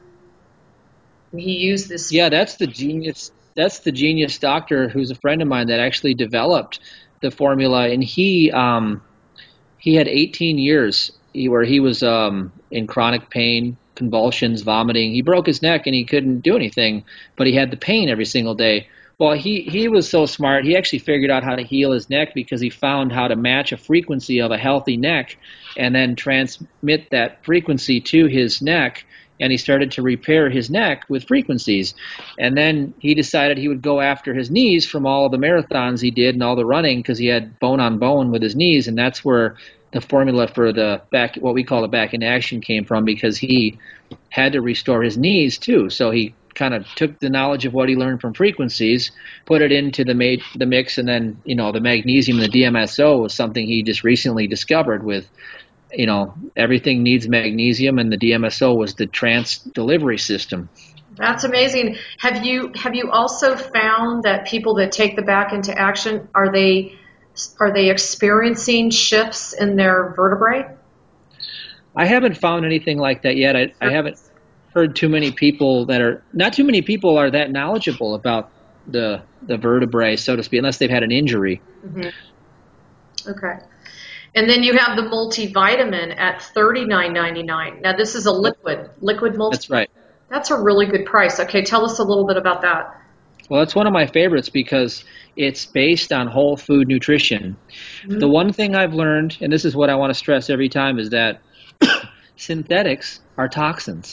Speaker 1: He used this.
Speaker 2: Yeah, that's the genius. That's the genius doctor who's a friend of mine that actually developed the formula, and he um, he had eighteen years where he was um, in chronic pain, convulsions, vomiting. He broke his neck and he couldn't do anything, but he had the pain every single day. Well, he, he was so smart, he actually figured out how to heal his neck because he found how to match a frequency of a healthy neck and then transmit that frequency to his neck. And he started to repair his neck with frequencies. And then he decided he would go after his knees from all the marathons he did and all the running because he had bone on bone with his knees. And that's where the formula for the back, what we call the Back in Action, came from, because he had to restore his knees too. So he kind of took the knowledge of what he learned from frequencies, put it into the ma- the mix, and then you know the magnesium and the D M S O was something he just recently discovered. With you know everything needs magnesium, and the D M S O was the trance delivery system.
Speaker 1: That's amazing. Have you have you also found that people that take the Back into Action, are they are they experiencing shifts in their vertebrae?
Speaker 2: I haven't found anything like that yet. I, I haven't heard too many people that are not too many people are that knowledgeable about the the vertebrae, so to speak, unless they've had an injury.
Speaker 1: Mm-hmm. Okay. And then you have the multivitamin at thirty-nine ninety-nine. Now this is a liquid, liquid multivitamin.
Speaker 2: That's right.
Speaker 1: That's a really good price. Okay, tell us a little bit about that.
Speaker 2: Well, that's one of my favorites because it's based on whole food nutrition.
Speaker 1: Mm-hmm.
Speaker 2: The one thing I've learned, and this is what I want to stress every time, is that synthetics are toxins.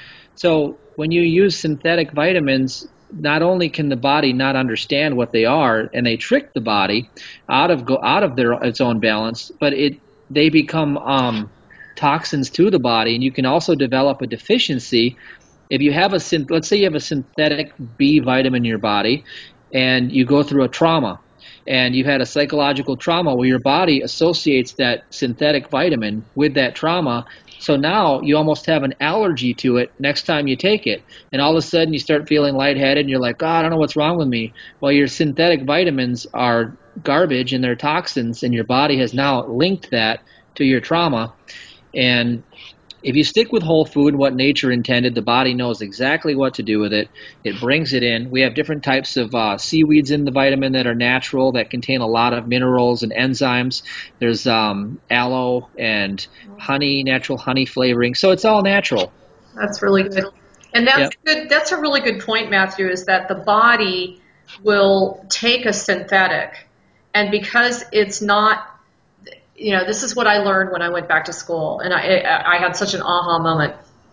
Speaker 2: So when you use synthetic vitamins, not only can the body not understand what they are, and they trick the body out of go out of their its own balance, but it they become um, toxins to the body, and you can also develop a deficiency if you have a let's say you have a synthetic B vitamin in your body, and you go through a trauma, and you've had a psychological trauma where your body associates that synthetic vitamin with that trauma. So now you almost have an allergy to it next time you take it. And all of a sudden you start feeling lightheaded and you're like, oh, I don't know what's wrong with me. Well, your synthetic vitamins are garbage and they're toxins, and your body has now linked that to your trauma. And if you stick with whole food, what nature intended, the body knows exactly what to do with it. It brings it in. We have different types of uh, seaweeds in the vitamin that are natural, that contain a lot of minerals and enzymes. There's um, aloe and honey, natural honey flavoring. So it's all natural.
Speaker 1: That's really good. And that's
Speaker 2: Yep.
Speaker 1: good. That's a really good point, Matthew, is that the body will take a synthetic, and because it's not, you know, this is what I learned when I went back to school, and I, I had such an aha moment.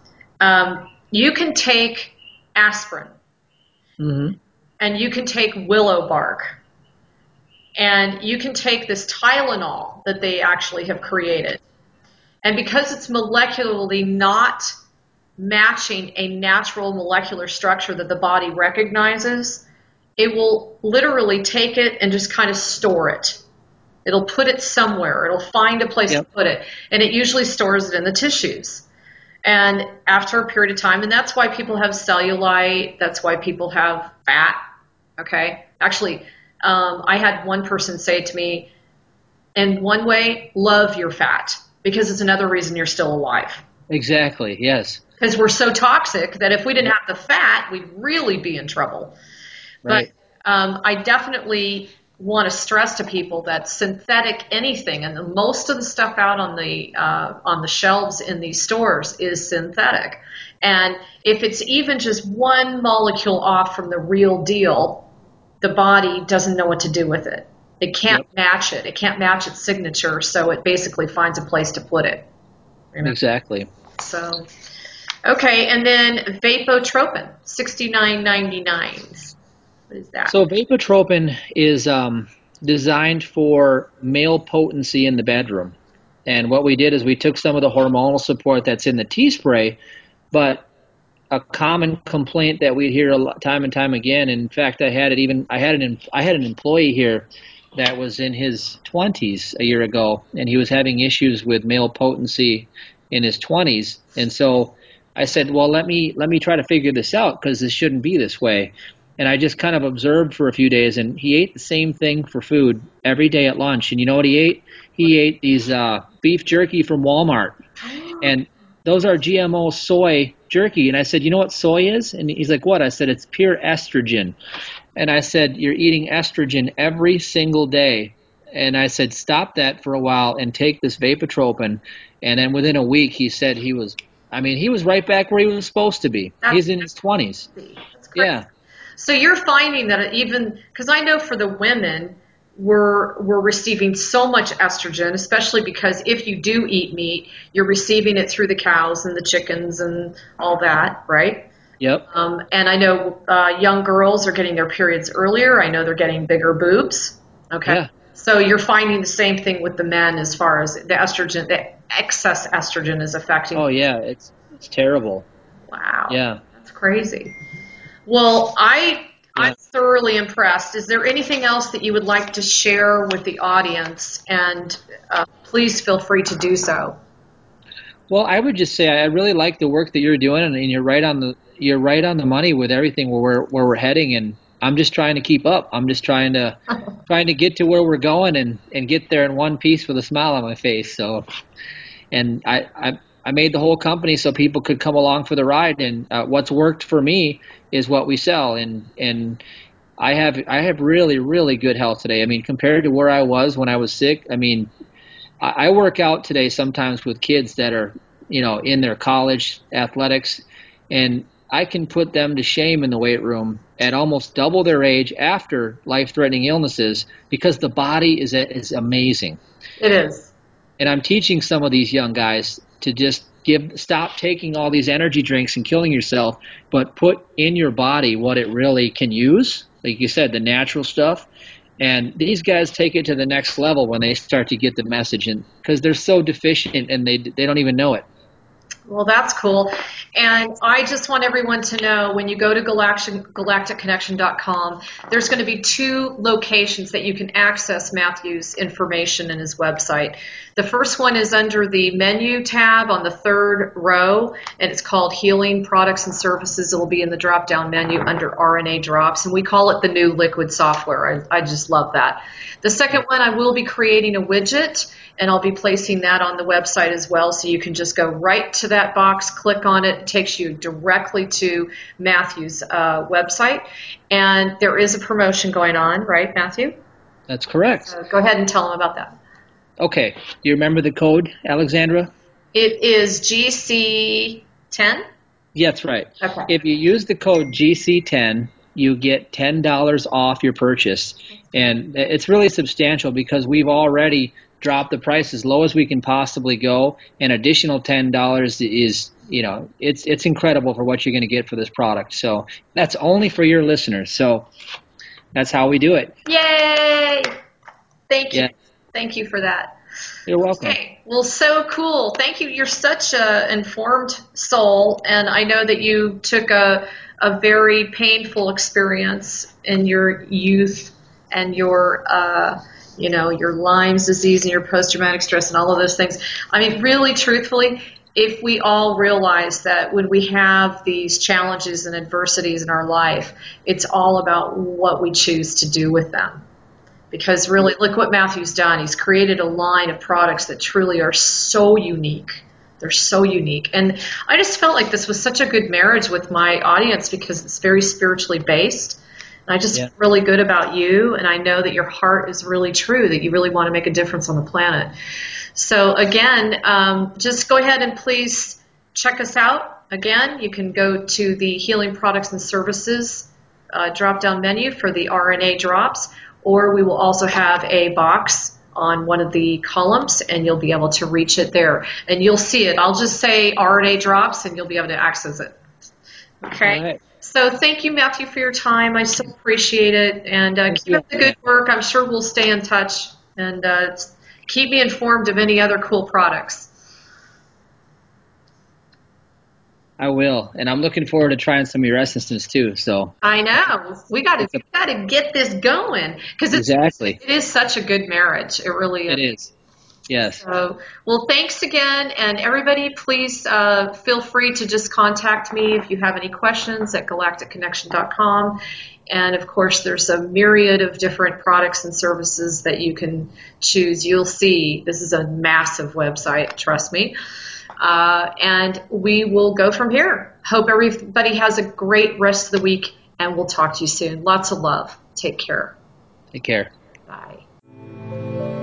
Speaker 1: Um, you can take aspirin,
Speaker 2: Mm-hmm.
Speaker 1: and you can take willow bark, and you can take this Tylenol that they actually have created. And because it's molecularly not matching a natural molecular structure that the body recognizes, it will literally take it and just kind of store it. It'll put it somewhere. It'll find a place
Speaker 2: Yep.
Speaker 1: to put it. And it usually stores it in the tissues. And after a period of time, and that's why people have cellulite, that's why people have fat, okay? Actually, um, I had one person say to me, And one way, love your fat, because it's another reason you're still alive.
Speaker 2: Exactly. Yes.
Speaker 1: Because we're so toxic that if we didn't have the fat, we'd really be in trouble. But
Speaker 2: Right.
Speaker 1: um, I definitely want to stress to people that synthetic anything, and the, most of the stuff out on the uh, on the shelves in these stores is synthetic. And if it's even just one molecule off from the real deal, the body doesn't know what to do with it. It can't
Speaker 2: Yep.
Speaker 1: match it. It can't match its signature, so it basically finds a place to put it. You know?
Speaker 2: Exactly.
Speaker 1: So, okay, and then Vapotropin, sixty-nine ninety-nine. What is that?
Speaker 2: So Vapotropin is um, designed for male potency in the bedroom. And what we did is we took some of the hormonal support that's in the tea spray, but a common complaint that we hear a lot, time and time again. In fact, I had it even I had an I had an employee here that was in his twenties a year ago, and he was having issues with male potency in his twenties. And so I said, well, let me let me try to figure this out because this shouldn't be this way. And I just kind of observed for a few days, and he ate the same thing for food every day at lunch. And you know what he ate? He ate these uh, beef jerky from Walmart, and those are G M O soy jerky. And I said, you know what soy is? And he's like, what? I said, it's pure estrogen. And I said, you're eating estrogen every single day. And I said, stop that for a while and take this Vapotropin. And then within a week, he said he was, I mean, he was right back where he was supposed to be.
Speaker 1: That's
Speaker 2: He's in his twenties.
Speaker 1: crazy. That's crazy.
Speaker 2: Yeah.
Speaker 1: So you're finding that even, because I know for the women, we're, we're receiving so much estrogen, especially because if you do eat meat, you're receiving it through the cows and the chickens and all that, right?
Speaker 2: Yep.
Speaker 1: Um, and I know uh, young girls are getting their periods earlier. I know they're getting bigger boobs. Okay.
Speaker 2: Yeah.
Speaker 1: So you're finding the same thing with the men as far as the estrogen, the excess estrogen is affecting.
Speaker 2: Oh, yeah. It's, it's terrible.
Speaker 1: Wow.
Speaker 2: Yeah.
Speaker 1: That's crazy. Well, I I'm
Speaker 2: Yeah.
Speaker 1: thoroughly impressed. Is there anything else that you would like to share with the audience? And uh, please feel free to do so.
Speaker 2: Well, I would just say I really like the work that you're doing, and, and you're right on the you're right on the money with everything where we're where we're heading, and I'm just trying to keep up. I'm just trying to trying to get to where we're going and and get there in one piece with a smile on my face. So, and I I, I made the whole company so people could come along for the ride, and uh, what's worked for me is what we sell, and and I have I have really really good health today. I mean, compared to where I was when I was sick, I mean. I work out today sometimes with kids that are, you know, in their college athletics, and I can put them to shame in the weight room at almost double their age after life-threatening illnesses because the body is is amazing.
Speaker 1: It is.
Speaker 2: And I'm teaching some of these young guys to just give stop taking all these energy drinks and killing yourself, but put in your body what it really can use. Like you said, the natural stuff. And these guys take it to the next level when they start to get the message, and because they're so deficient and they they don't even know it.
Speaker 1: Well, that's cool. And I just want everyone to know when you go to galactic, galactic connection dot com, there's going to be two locations that you can access Matthew's information in his website. The first one is under the menu tab on the third row, and it's called Healing Products and Services. It will be in the drop-down menu under R N A Drops, and we call it the new liquid software. I, I just love that. The second one, I will be creating a widget, and I'll be placing that on the website as well, so you can just go right to that box, click on it. It takes you directly to Matthew's uh, website. And there is a promotion going on, right, Matthew?
Speaker 2: That's correct.
Speaker 1: So go ahead and tell them about that.
Speaker 2: Okay. Do you remember the code, Alexandra?
Speaker 1: It is G C ten?
Speaker 2: Yeah, that's right.
Speaker 1: Okay.
Speaker 2: If you use the code G C ten, you get ten dollars off your purchase. And it's really substantial because we've already dropped the price as low as we can possibly go. An additional ten dollars is, you know, it's it's incredible for what you're going to get for this product. So that's only for your listeners. So that's how we do it.
Speaker 1: Yay! Thank you.
Speaker 2: Yeah,
Speaker 1: Thank you for that.
Speaker 2: you're welcome.
Speaker 1: Okay, well, so cool. Thank you. You're such an informed soul, and I know that you took a, a very painful experience in your youth and your, uh, you know, your Lyme's disease and your post-traumatic stress and all of those things. I mean, really, truthfully, if we all realize that when we have these challenges and adversities in our life, it's all about what we choose to do with them. because really, look what Matthew's done. He's created a line of products that truly are so unique. They're so unique. And I just felt like this was such a good marriage with my audience because it's very spiritually based. And I just
Speaker 2: Yeah.
Speaker 1: feel really good about you, and I know that your heart is really true, that you really want to make a difference on the planet. So again, um, just go ahead and please check us out. Again, you can go to the Healing Products and Services uh, drop-down menu for the R N A drops, or we will also have a box on one of the columns, and you'll be able to reach it there. And you'll see it. I'll just say R N A drops, and you'll be able to access it. Okay?
Speaker 2: All right.
Speaker 1: So thank you, Matthew, for your time. I so appreciate it. And uh, keep
Speaker 2: you.
Speaker 1: up the good work. I'm sure we'll stay in touch. And uh, keep me informed of any other cool products.
Speaker 2: I will, and I'm looking forward to trying some of your Essences too. So
Speaker 1: I know we got to got to get this going because it's
Speaker 2: exactly,
Speaker 1: it is such a good marriage. It really is.
Speaker 2: it is. Yes.
Speaker 1: So, well, thanks again, and everybody, please uh, feel free to just contact me if you have any questions at galactic connection dot com. And of course, there's a myriad of different products and services that you can choose. You'll see this is a massive website, trust me. Uh, and we will go from here. Hope everybody has a great rest of the week, and we'll talk to you soon. Lots of love. Take care.
Speaker 2: Take care.
Speaker 1: Bye.